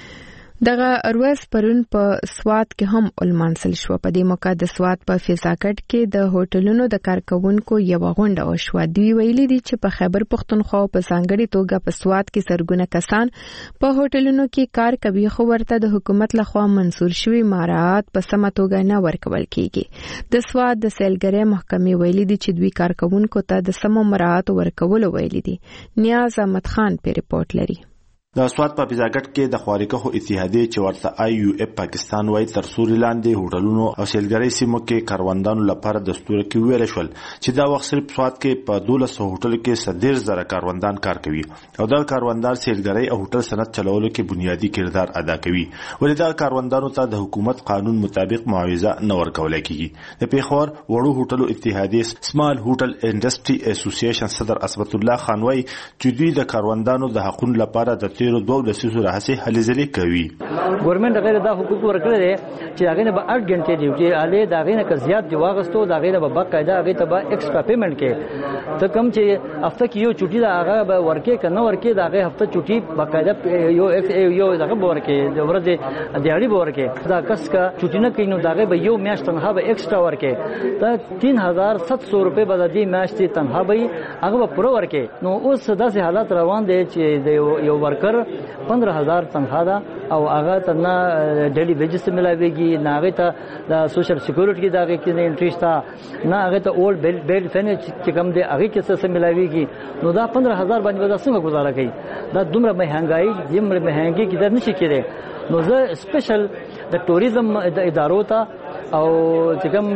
دغه ورځ پرون په سوات کې هم ولمانځل شو. په دې موقع د سوات په فضاکټ کې د هوټلونو د کارکونکو یو غونډه وشوه. دوی ویلي دي چې په خیبر پښتونخوا په ځانګړي توګه په سوات کې سرګونه کسان په هوټلونو کې کار کوي خو ورته د حکومت لخوا منسور شوی مراعات په سمه توګه نه ورکول کیږي. د سوات د سیلګری محکمې ویلي دي چې دوی کارکونکو ته د سمو مراعات ورکول ویلي دي. نیاز احمد خان په ریپورت لري. د سوات په فضاکټ کې د خوارکه اتحادیه چې ورته IUF پاکستان وای تر سوري لاندې هوټلونو او سیلګری سیمو کې کاروندانو لپاره دستور کې ویل شول چې دا وخت صرف سوات کې په 1200 هوټل کې 13000 کاروندان کار کوي او دا کاروندان سیلګری او هوټل صنعت چلولو کې بنیادی کردار ادا کوي. ولې دا کاروندانو ته د حکومت قانون مطابق معاوضه نه ورکول کیږي. د پیښور وړو هوټلو اتحادیه سمال هوټل انډستری اسوسییشن صدر اسبت الله خان وای چې دوی د کاروندانو د حقوقو لپاره د تیرو دوه د سیسو راځي هلي ځلې کوي. ګورنمنت غیر دا حقوق ورکړي دي چې هغه نه به 8 غنټې ډیوټي علي دا غینه که زیات دی واغستو دا غینه به باقاعده هغه ته به ایکسترا پیمنٹ کې ته کم چې هفته کې یو چټي دا هغه به ورکې کنه ورکې دا هغه هفته چټي باقاعده یو دغه به ورکې د ورځې دیاړي به ورکې دا کس کا چټي نه کینو دا هغه به یو میاشت تنها به ایکسترا ورکې دا 3700 روپے به د دې میاشتې تنها به هغه به پوره ورکې. نو اوس داسې حالات روان دي چې د یو ورکر 15000 تنخواه ده او هغه ته نه ډیلی ویجز ملاويږي نه هغه ته د سوشل سکیورټي دا هغه کې نه انټریسټ تا نه هغه ته اول بیل فن چې کوم دی هغه کې څه ملاويږي. نو دا 15000 باندې ودا څنګه گزاره کوي؟ دا دومره مهنګای دومره مهنګي کې در نشي کېده. نو زه سپیشل د ټوریزم د ادارو ته او چې کوم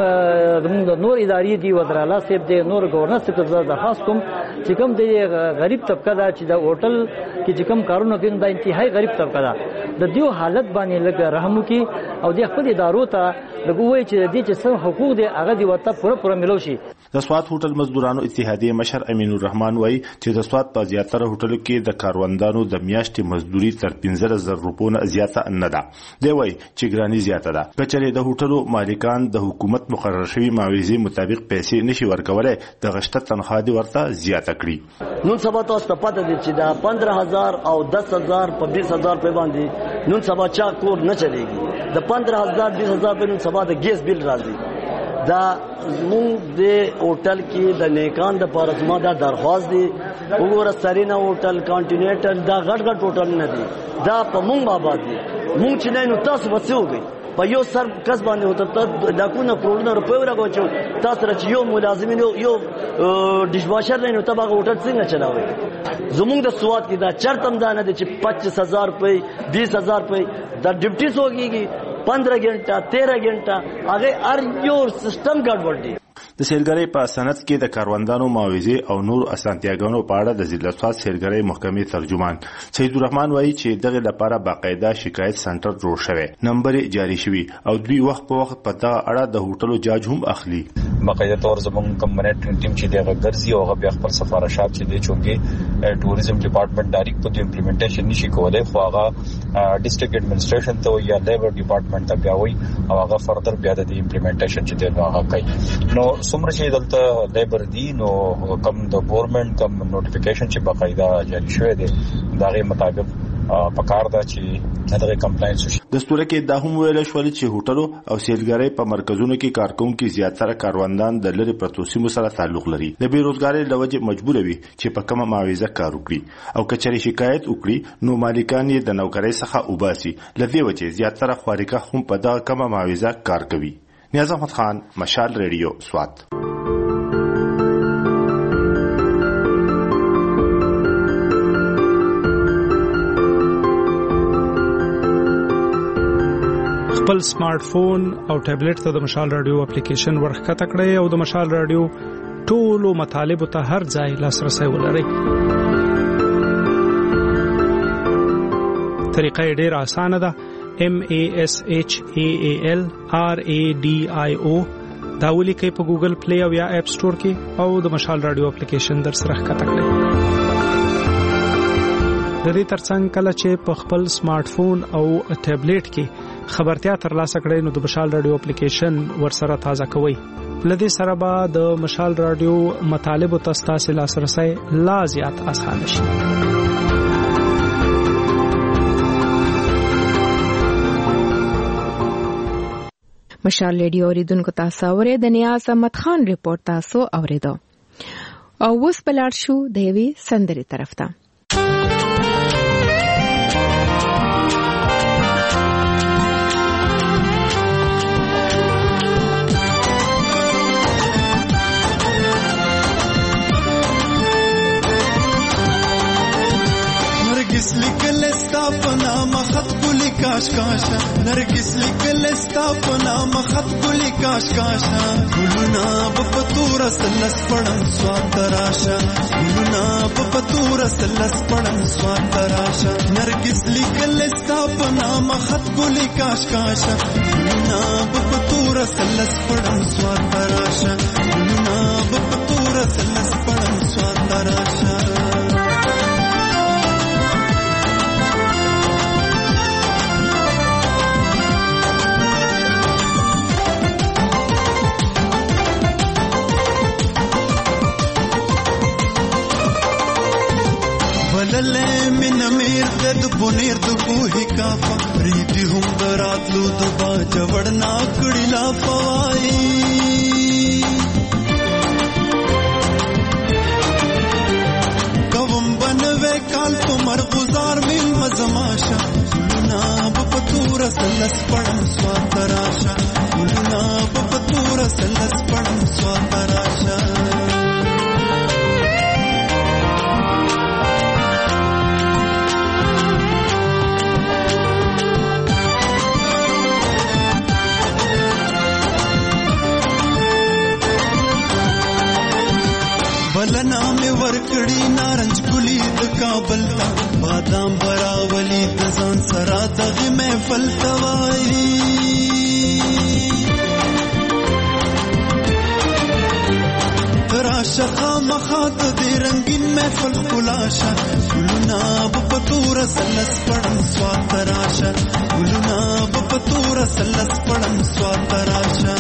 نور ادارې دی وزراله صاحب دی نور گورنر صاحب ته درخواست کوم چې کوم د غریب طبقه دا چې د هوټل کې چې کوم کارونه کوي دا انتهایی غریب طبقه ده د دیو حالت باندې لګ رحم وکي او د خپل ادارو ته لګوي چې د دې چې څه حقوق دي هغه دی ورته پوره ملو شي. د سوات هوټل مزدورانو اتحادیه مشر امین الرحمن وای چې د سوات په زیاتره هوټلو کې د کاروندانو د میاشتې مزدوري تر 15000 روپیو نه زیاته نه ده. دی وای چې ګرانی زیاته ده. کچره د هوټلو مالکان د حکومت مقرر شوی معاوضې مطابق پیسې نشي ورکولای د غشته تنخواه دی ورته زیاته کړي. نن سبا تاسو ته پته دي چې دا 15000 او 10000 په 20000 په باندې نن سبا چا کور نه چلےږي. د 15000 20000 په نن سبا د ګیس بل راځي. دا زموږ د هوټل کې د نیکان د پارسما دا درخواست دی وګوره سرینا هوټل کانټیننټل دا غټ هوټل نه دی دا په مونږ آباد دي. مونږ چې نه نو تاسو وڅو گئی په یو سر کس باندې هوټل لاکونه کروڑونه روپے ورغوچو تاسو راځي یو ملازمین یو ډیشواشر نه نو تبغه هوټل څنګه چلاوي. زموږ د سواد کې دا چرتم دا نه دي چې 25000 روپے 20000 روپے دا ډیپټي سوګيږي 15 غنټه 13 غنټه هغه ار یو سیستم ګډوډ دی. د سیلګری په صنعت کې د کاروندانو معاوضې او نور اسانتیاګانو په اړه د ضلع سواد سیلګری محکمې ترجمان سید الرحمن وایي چې دغه لپاره باقاعده شکایت سنټر جوړ شوی نمبر جاری شوی او دوی وخت په وخت په دغه اړه د هوټلو جاج هم اخلي. باقاعده تور زمون کوم منیټرینګ ټیم چې دغه ګرځي او هغه خپل سفارشات چې دی چونګي ټوریزم ډپارټمنټ ډایرکټ په امپلیمنټیشن نشي کولای خو هغه ډیسټریکټ ایڈمنسټریشن ته یا لیبر ډپارټمنټ ته بیاوي او هغه فردر بیا د امپلیمنټیشن چې دی هغه کوي نو څومره چې دلته لیبر دی نو کوم د ګورنمنت کوم نوټیفیکیشن چې باقاعده جاری شوی دی دغه مطابق پکار دا چې دغه کمپلاینس وشي. دستور کې دا هم ویل شول چې هوټلو او سیلګرۍ په مرکزونو کې کارکونکو زیاتره کاروندان د لری پرتو سیمو سره تعلق لري د بیروزګاری لوجه مجبور وي چې په کومه معاوضه کار وکړي او کچري شکایت وکړي نو مالکان یې د نوکرۍ څخه وباسي لدی وجه زیاتره خوارکه هم په دغه کومه معاوضه کار کوي. نیاز احمد خان، مشال ریډیو، سوات. خپل سمارټ فون او ټابلیټ ته د مشال رادیو اپلیکیشن ورخته کړئ او د مشال رادیو ټولو مطالب ته هر ځای لاسرسي ولرئ. طریقه ډېره اسانه ده. MASHAALRADIO دا ولیکئ په ګوګل پلی او یا اپ سٹور کې او د مشال رادیو اپلیکیشن در سره ښکته کړئ. د دې ترڅنګ کله چې په خپل سمارټ فون او ټابلیټ کې خبرتیا ترلاسه کړئ نو د مشال رادیو اپلیکیشن ورسره تازه کوئ. لدې سره به د مشال رادیو مطالب او تاسو لاسرسي لا زیات اسانه شي. مشال ریډیو اوریدونکو تاسو اورئ د نیاز احمد خان ریپورت تاسو اوریدو او اوس بلار شو د یوې سندرې طرف ته. نرگس लिखल स्ता पना मखत गुली काश काशा नरगिस लिखल स्ता पना मखत गुली काश काशा गुलना बपतूरा सलस पड़न स्वातराशा गुलना बपतूरा सलस पड़न स्वातराशा नरगिस लिखल स्ता पना मखत गुली काश काशा गुलना बपतूरा सलस पड़न स्वातराशा गुलना बपतूरा सलस पड़न स्वातराशा بلله من امیر د بونیر د کوهی کافا ریدی هم دراتلو د با جوړنا کړي لا پوای کوم بنوي کال تمر گزار می مزماشا ګلنا بپتور سلس پړم سواتراشا ګلنا بپتور سلس پړم سواتراشا بلنا میں ورکڑی نارنج گلی د کابل تا بادام براولی د ځان سرا دغه محفل توای تراشا خامخات دی رنگین محفل خلاشا ګلنا بپتور سلس پړم سواتراشا ګلنا بپتور سلس پړم سواتراشا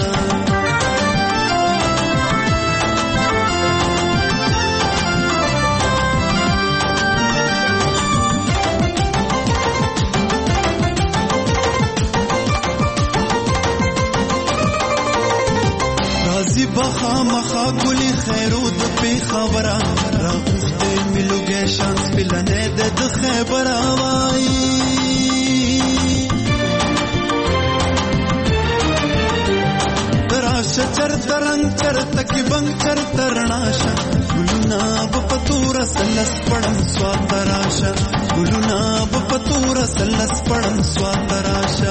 بخا مخا گلی خیرود پی خبره را اوخته ملوگه شانس پلنه د خیبر آوائی تراش چر ترنگ چر تکی بنگ چر ترناشا گلونا بپتور سلس پڑم سواتراشا گلونا بپتور سلس پڑم سواتراشا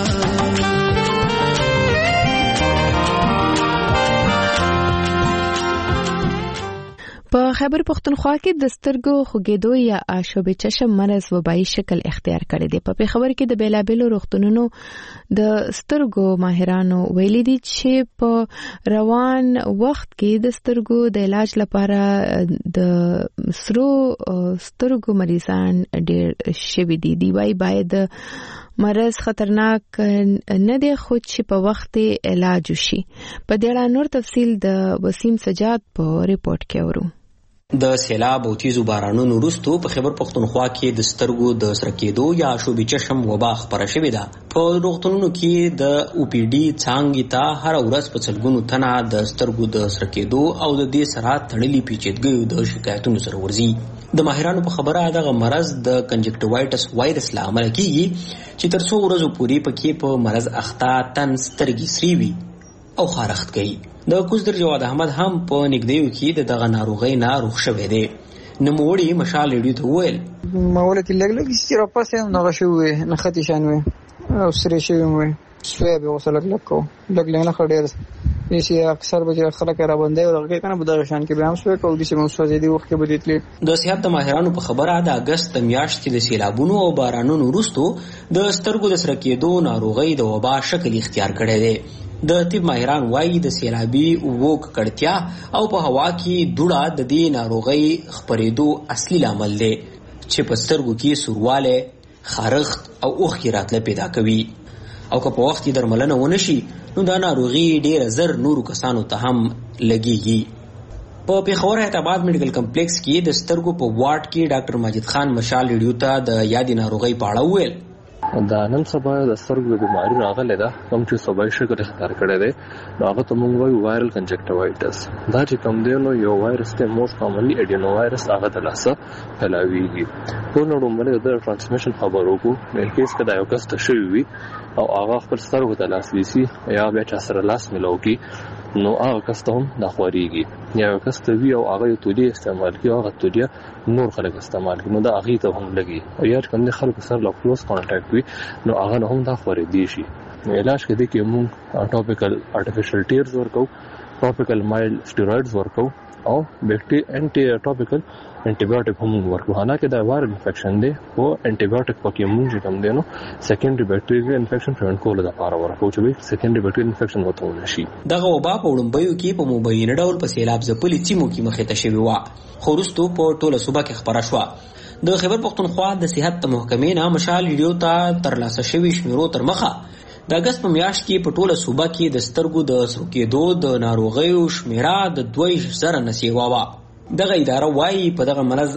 په خیبر پختونخوا کې د سترګو خوږېدو یا آشوب چشم مرض وبایي شکل اختیار کړی دی. په پیښور کې د بیلابیلو روغتونونو د سترګو ماهرانو ویلي دي چې په روان وخت کې د سترګو د علاج لپاره د سرو سترګو مریضان ډېر شوي دي. دی وايي باید مرض خطرناک نه دی خو چې په وخت علاج وشي. په دې اړه نور تفصیل د وسیم سجاد په ریپورت کې اورو. د سیلاب او تیزو بارانونو وروسته په خیبر پختونخوا کې د سترګو د سره کېدو یا آشوب چشم وبا خپره شوې ده. په روغتونونو کې د او پی ډي څانګې ته هر ورځ په څلګونو تنه د سترګو د سره کېدو او د دې سره تړلي پیچیدګیو د شکایتونو سره ورځي. د ماهرانو په خبره دغه مرض د کنجکټیوایټس وایرس له امله کیږي چې تر څو ورځو پورې پکې په مرض اخته تن سترګې سری وي او خارښت کوي. د کوزدر جواد احمد هم په نږدېو کې دغه ناروغۍ نه روغ شوی دی. نوموړي مشال ریډیو ته وویل ماوله کې لګ چې را پاسه نه غشوي نه ختی شانوي او سری شوی مې سوي به وصل لکو لګ نه خډیر یې اکثر به خلک را باندې او دغه کنه بدل شان کې به هم سوي کو د سیمو سوځي وخت کې بدیتلی. د صحت ماهرانو په خبره د اگست میاشتې د سیلابونو او بارانونو وروسته د سترګو د سره کېدو ناروغۍ د وبا شکل اختیار کړی دی. د طب ماهران وایي د سیلابي اوبو ککړتیا او په هوا کې دوړه د دې ناروغۍ خپرېدو اصلي لامل دی چې په سترګو کې سورواله خارښت او اوښکې راتله پیدا کوي او که په وخت کې درملنه ونشي نو دا ناروغي ډېره زر نورو کسانو ته هم لګیږي. په پیښور حیدرآباد میډیکل کمپلیکس کې د سترګو په واټ کې ډاکټر ماجد خان مشال ریډیو ته د یادې ناروغۍ په اړه وویل دا نن سبا د سترګو بیماری راغله ده کوم چې صبای شکل اختیار کړی دی نو هغه ته موږ وایو وایرل کنجکټیوایټس. دا چې کوم دی نو یو وایرس ته موست کامنلی اډینو وایرس هغه د لاسه پلاویږي. په نړۍ باندې د ټرانسمیشن خبرو کو نو کیس کدا یو کس ته شوی وي او هغه خپل سترګو ته لاس ویسي یا بیا چا سره لاس ملو کی نو هغه کس ته هم دا خوريږي یا کس ته وی او هغه توډي استعمال کی هغه توډي نور خلک استعمال کی نو دا هغه ته هم لګي او یا کوم خلک سره لا کلوز کانټاکټ وي نو هغه هم دا خوري دي شي. علاج کې دي کې موږ ټاپیکل آرټیفیشل ټیرز ورکو ټاپیکل مایلډ سټیرویډز ورکو او انټي ټاپیکل انټي بایوټیک هم ورکو. حالانکه دا وایرل انفیکشن دی او انټي بایوټیک پکې موږ کوم دی نو سیکنډري بکټیریال انفیکشن پرېونټ کول د لپاره ورکو چې سیکنډري بکټیریال انفیکشن وته ونشي. دغه وبا په وړاندې کې په مبین ډول په سیلاب ځپلي سیمو کې مخې ته شوی و خو وروسته په ټوله صوبه کې خبره شوه. د خیبر پختونخوا د صحت محکمې نه مشال ریډیو ته ترلاسه شوی شمیرو تر مخه د اگست په میاشت کې په ټوله صوبه کې د سترګو د سرو کېدو د ناروغیو شمیره د 2000 نه سیوا وه. دغه اداره وایي په دغه مرض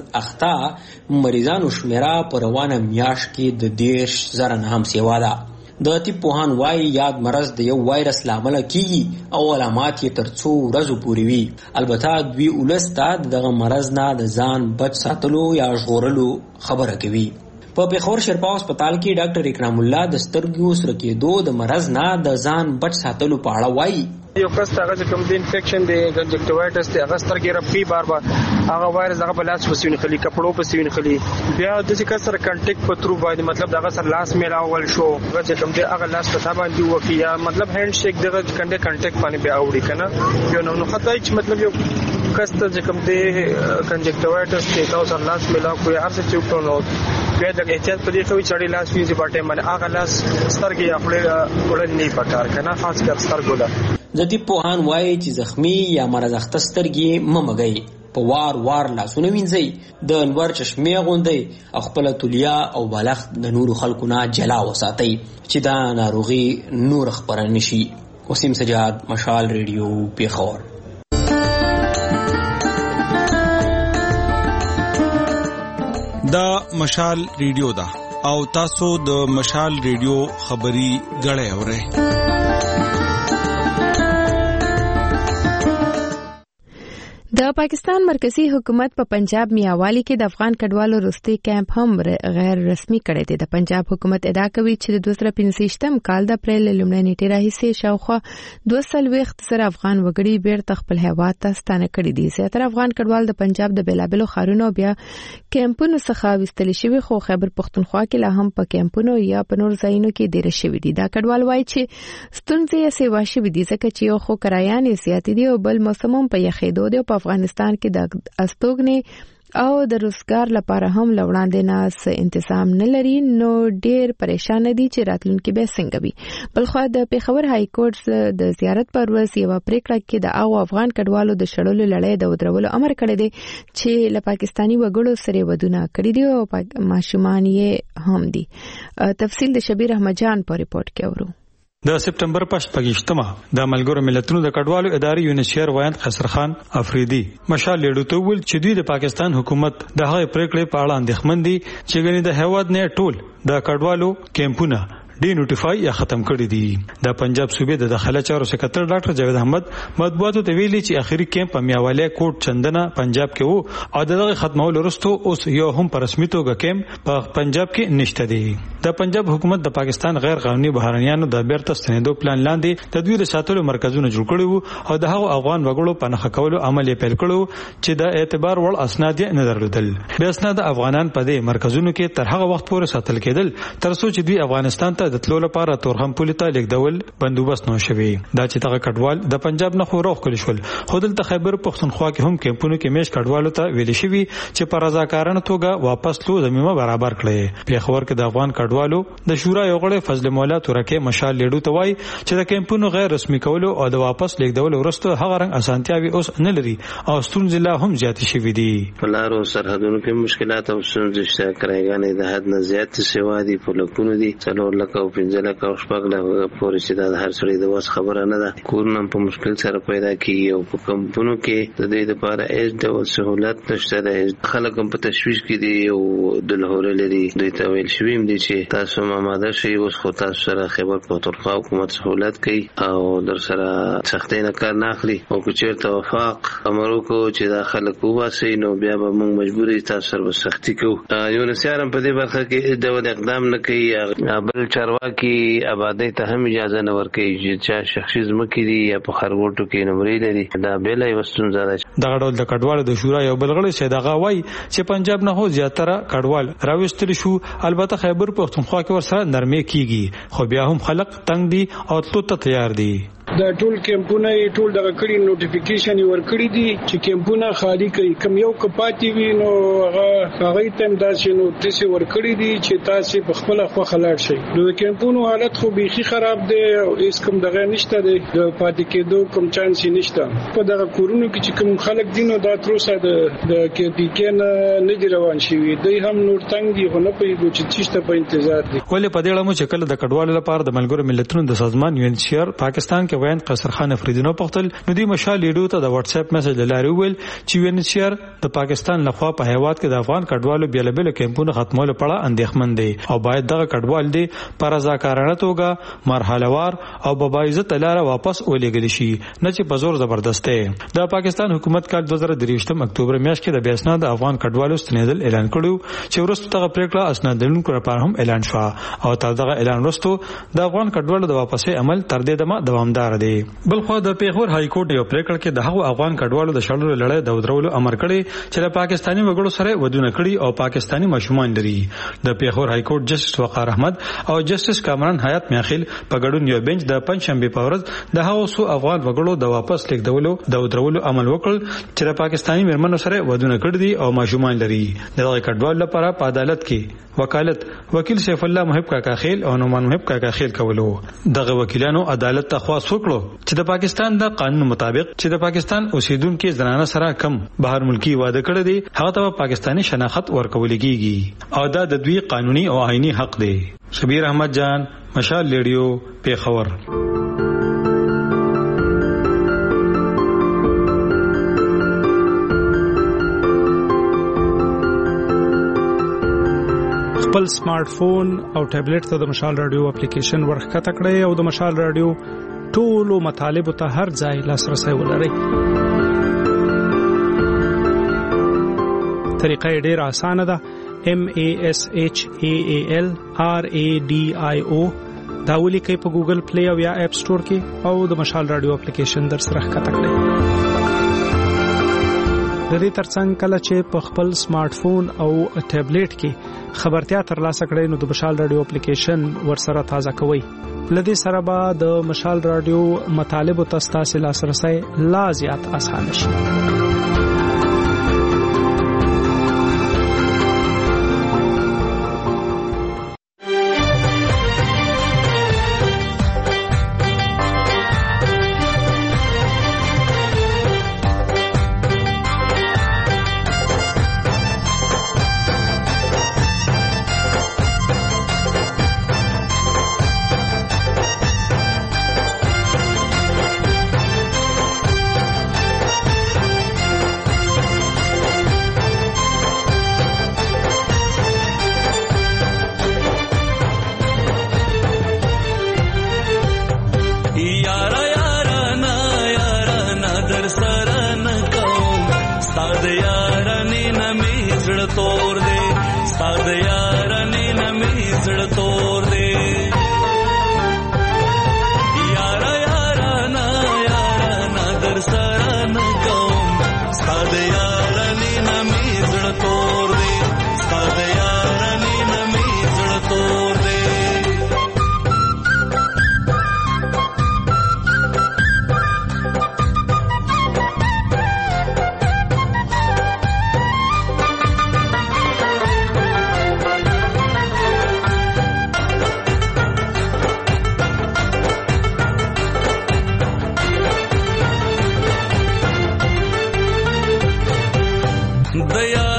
اخته مریضانو شمیره په روانه میاشت کې د 10,000 نه هم سیوا ده. د طب پوهان وایي یاد مرض د یو وایرس لامل کیږي او علامات یې تر څو ورځو پورې وي. البته دوی ولسته دغه مرض نه د ځان بچ ساتلو یا ژغورلو خبره کوي. په پیښور شرپا هسپتال کې ډاکټر اکرام الله د سترګو سره کېدو د مرض نه د ځان بچ ساتلو په اړه وایي یو کس هغه چې کوم د انفیکشن دی کنجکټیوایټس دی هغه سترګې رپي بار هغه وایرس هغه په لاس پسوین خلی کپړو پسوین خلی بیا د څه کس سره کانټیکټ په ترو باندې مطلب هغه سره لاس میلاول شو هغه چې کوم دی هغه لاس په تابع دی وکي یا مطلب هاند شیک دغه کانټیکټ باندې بیا اوړي کنه یو نو خدای چې مطلب یو کس ته چې کوم دی کنجکټیوایټس کې تاسو لاس میلاو کوی هر څه چې نو بیا د احتیاط په دې کوي چې لاس وینځي په ټیم باندې هغه لاس سترګې خپل وړل نه پکار کنه خاص کر سترګو له د دې پوهان وایي چې زخمی یا مرض اخته سترګې ممګي په وار لاسونه وینځي د انور چشمه غوندي او خپل تولیا او بالغ د نور خلکو نه جلا وساتي چې دا ناروغي نور خبر نشي. وسیم سجاد مشال ریډیو پیښور. دا مشال ریډیو دا او تاسو د مشال ریډیو خبري غړې اورئ. د پاکستان مرکزی حکومت په پنجاب میاوالی کې د افغان کډوالو روستي کیمپ هم غیر رسمي کړی دی. د پنجاب حکومت ادعا کوي چې د 2025م کال د اپریل لومړۍ نیټې راهیسې شاوخوا 240 افغان وګړي بیرته خپل هیواد ته ستانه کړي دي. زیاتره افغان کډوال د پنجاب د بیلابلو ښارونو بیا کیمپونو څخه وستل شوي خو خیبر پختونخوا کې لا هم په کیمپونو یا په نور ځایونو کې ډیر شوي دي. دا کډوال وایي چې ستونزې یې سیوا شوي دي ځکه چې یو خو کرایان یې زیات دي او بل موسم هم په یخېدو دی او په افغانستان افغانستان کې د استوګنې او د روزګار لپاره هم لوړاندې ناس انتظام نه لري نو ډېر پریشان دي چې راتلونکي به څنګه وي. بلخو د پیښور های کورټ د زیارت پر ورځ یو پریکړه کې د افغان کډوالو د شړلو لړۍ د ودرولو امر کړی دی چې له پاکستانی وګړو سره ودونه کړی دي او ماشومان یې هم دي. تفصیل د شبیر احمد جان په ریپورت کې اورو. د سپټمبر په 28مه د ملګرو ملتونو د کډوالو ادارې یونیسیار وایند خسرخان افریدي مشال لیډو ته ویل چې دوی د پاکستان حکومت د هغې پریکړې په اړه اندېښمن دي چې ګنې د هیواد نه ټول د کډوالو کیمپونه ډی نوټیفای یا ختم کړی دي. د پنجاب صوبې د داخله چارو سکرټر ډاکټر جاوید احمد مطبوعاتو ته ویلي چې اخیری کیمپ په میاواله کوټ چندنا پنجاب کې وو او دغه ختمول وروسته اوس یو هم په رسمي توګه کیمپ په پنجاب کې نشته دی. د پنجاب حکومت د پاکستان غیر قانوني بهرانيانو د بیرته ستنېدو پلان لاندې د دوی د ساتلو مرکزونه جوړ کړي وو او د هغو افغان وګړو په نخښه کولو عمل یې پیل کړو چې د اعتبار وړ اسناد یې نه درلودل. بیا اسناد افغانان په دې مرکزونو کې تر هغه وخت پورې ساتل کېدل تر څو چې دوی افغانستان ته د تلو لپاره تورخم پولیس ته لیکدول بندوبست نو شوی. دا چې دغه کډوال د پنجاب نه خو روغ کړی شول خو دلته خیبر پختونخوا کې هم کیمپونو کې میش کډوالو ته ویل شوی چې پر رضاکارانه توګه واپس تلو زمينه برابر کړي. پیښور کې د افغان کډوالو د شورا یو غړی فضل مولا تورکه مشال لیډو ته وایي چې د کیمپونو غیر رسمي کولو او د واپس لیکدول وروسته هغه رنګ اسانتیاوي اوس نه لري او ستونزې لا هم زیاتې شوې دي. پلارو سرحدونو کې مشکلات او ستونزې شته کرایګانې د حد نه زیات سیوا دي په لکونو دي 4 لک او 15 لک او شپږ لک پورې چې د هر سړي د واس خبره نه ده. کورونه په مشکل سره پیدا کیږي او په کمپونو کې د دې لپاره هیڅ ډول سہولت نشته ده. خلک هم په تشویش کې دي او د لهور لري دوی ته ویل شوی دي چې تاسو ماده شي اوس خو تاسو سره خبر پختونخوا حکومت سہولت کوي او در سره سختۍ نه کار نه اخلي او که چیرته وفاق امر وکړو چې دا خلک وباسي نو بیا به موږ مجبوري تاسو سره سختي کوو. یونیسیار هم په دې برخه کې ډول اقدام نه کوي. بل چارواکي آبادی ته هم اجازه نه ورکوي چې شخصي ځمکې دي یا په خرګوټو کې نمرې لري. دا بیل یې وستونزه ده. دغه ډول د کډوالو د شورا یو بل غړی سید هغه وایي چې پنجاب نه هو زیاتره کډوال راوستل شو. البته خیبر پختونخوا کې ورسره نرمي کیږي خو بیا هم خلک تنگ دي او تلو ته تیار دي. دا ټول کیمپونه ټول دغه کړي نوټیفیکیشن ورکړي دي چې کیمپونه خالی کوي. کم یو کپاتی وی نو هغه تم داسې نوټیس ورکړي دي چې تاسو په خپل خو خلاړ شي. نو کیمپونو حالت خو بيخي خراب دي او هیڅ کوم دغه نشته دي د پاتې کېدو کوم چانس نشته. په دغه کورونو کې چې کوم خلک دي نو دا تر اوسه د کېپیکن نه دی روان شوی. دوی هم نور تنګ دي خو نه پیږي چې چیشته په انتظار دي. ولې په دې اړه مو چې کله د کډوالو لپاره د ملګرو ملتونو د سازمان یونیسیار پاکستان کې وایند خسرخان افریدي پختل نو دی مشال لیډو ته د واتس اپ میسج لاري ویل چې یونیسیار د پاکستان لخوا په هیواد کې د افغان کډوالو بیلابل کیمپونو ختمولو په اړه اندېښمن دي او باید دغه کډوال دي پر رضاکارانه توګه مرحلهوار او بابایزت لاره واپس ولېږل شي نه چې په زور زبردسته. د پاکستان حکومت کال 2023 اکتوبر میاشت کې د بیاسنا د افغان کډوالو ستنېدل اعلان کړو چې ورسته دغه پریکړه اسناد دلونکو لپاره هم اعلان شو او تر دغه اعلان وروسته د افغان کډوالو د واپسې عمل تر دې دمه دوامدار دی. بلخو د پیښور های کورټ یو پریکړه کې د هغو افغان کډوالو د شړلو لړۍ د ودرولو امر کړی چې د پاکستانی وګړو سره ودونه کړي او پاکستانی ماشومان لري. د پیښور های کورټ جسټس وقار احمد او جسټس کامران حیات میاخیل په ګډون یو بنچ د پنځشنبه په ورځ د هغو سو افغان وګړو د واپس لیکدولو د ودرولو عمل وکړ چې د پاکستانی مرمنو سره ودونه کړي دي او ماشومان لري. دغه کډوال لپاره په عدالت کې وکالت وکیل سیف الله محب کاکا خیل او نومان محب کاکا خیل کولو. دغه وکیلانو عدالت ته خواست وکړو چې د پاکستان د قانون مطابق چې د پاکستان اوسیدونکو زنانه سره کم بهر ملکی واده کړی دی هغه ته پاکستانی شناخت ورکول کیږي او دا د دوی قانوني او آئینی حق دی. شبیر احمد جان مشال لیډیو پیښور. خپل سمارټ فون او ټابلیټ ته د مشال رادیو اپلیکیشن ورخکته کړئ او د مشال رادیو ټولو مطالبه ته هر ځای لاسرسي ولرئ. طریقه ډیره اسانه ده. MASHAALRADIO دا ولیکئ په ګوګل پلی او یا اپ سٹور کې او د مشال رادیو اپلیکیشن در سره ښکته کړئ. د دې ترڅنګ کله چې په خپل سمارټ فون او ټابلیټ کې خبرتیا ترلاسه کړئ نو د مشال رادیو اپلیکیشن ورسره تازه کوئ. لدې سره به د مشال رادیو مطالب او تاسو لاسرسي لا زیات اسانه شي. زړه تور دی ستا د یارانې نه مې زړه تور دی یارا یارانا یارانا در سره نه کوم ستا د یارانې نه مې زړه تور دی ستا د یارانې نه مې زړه تور دی दया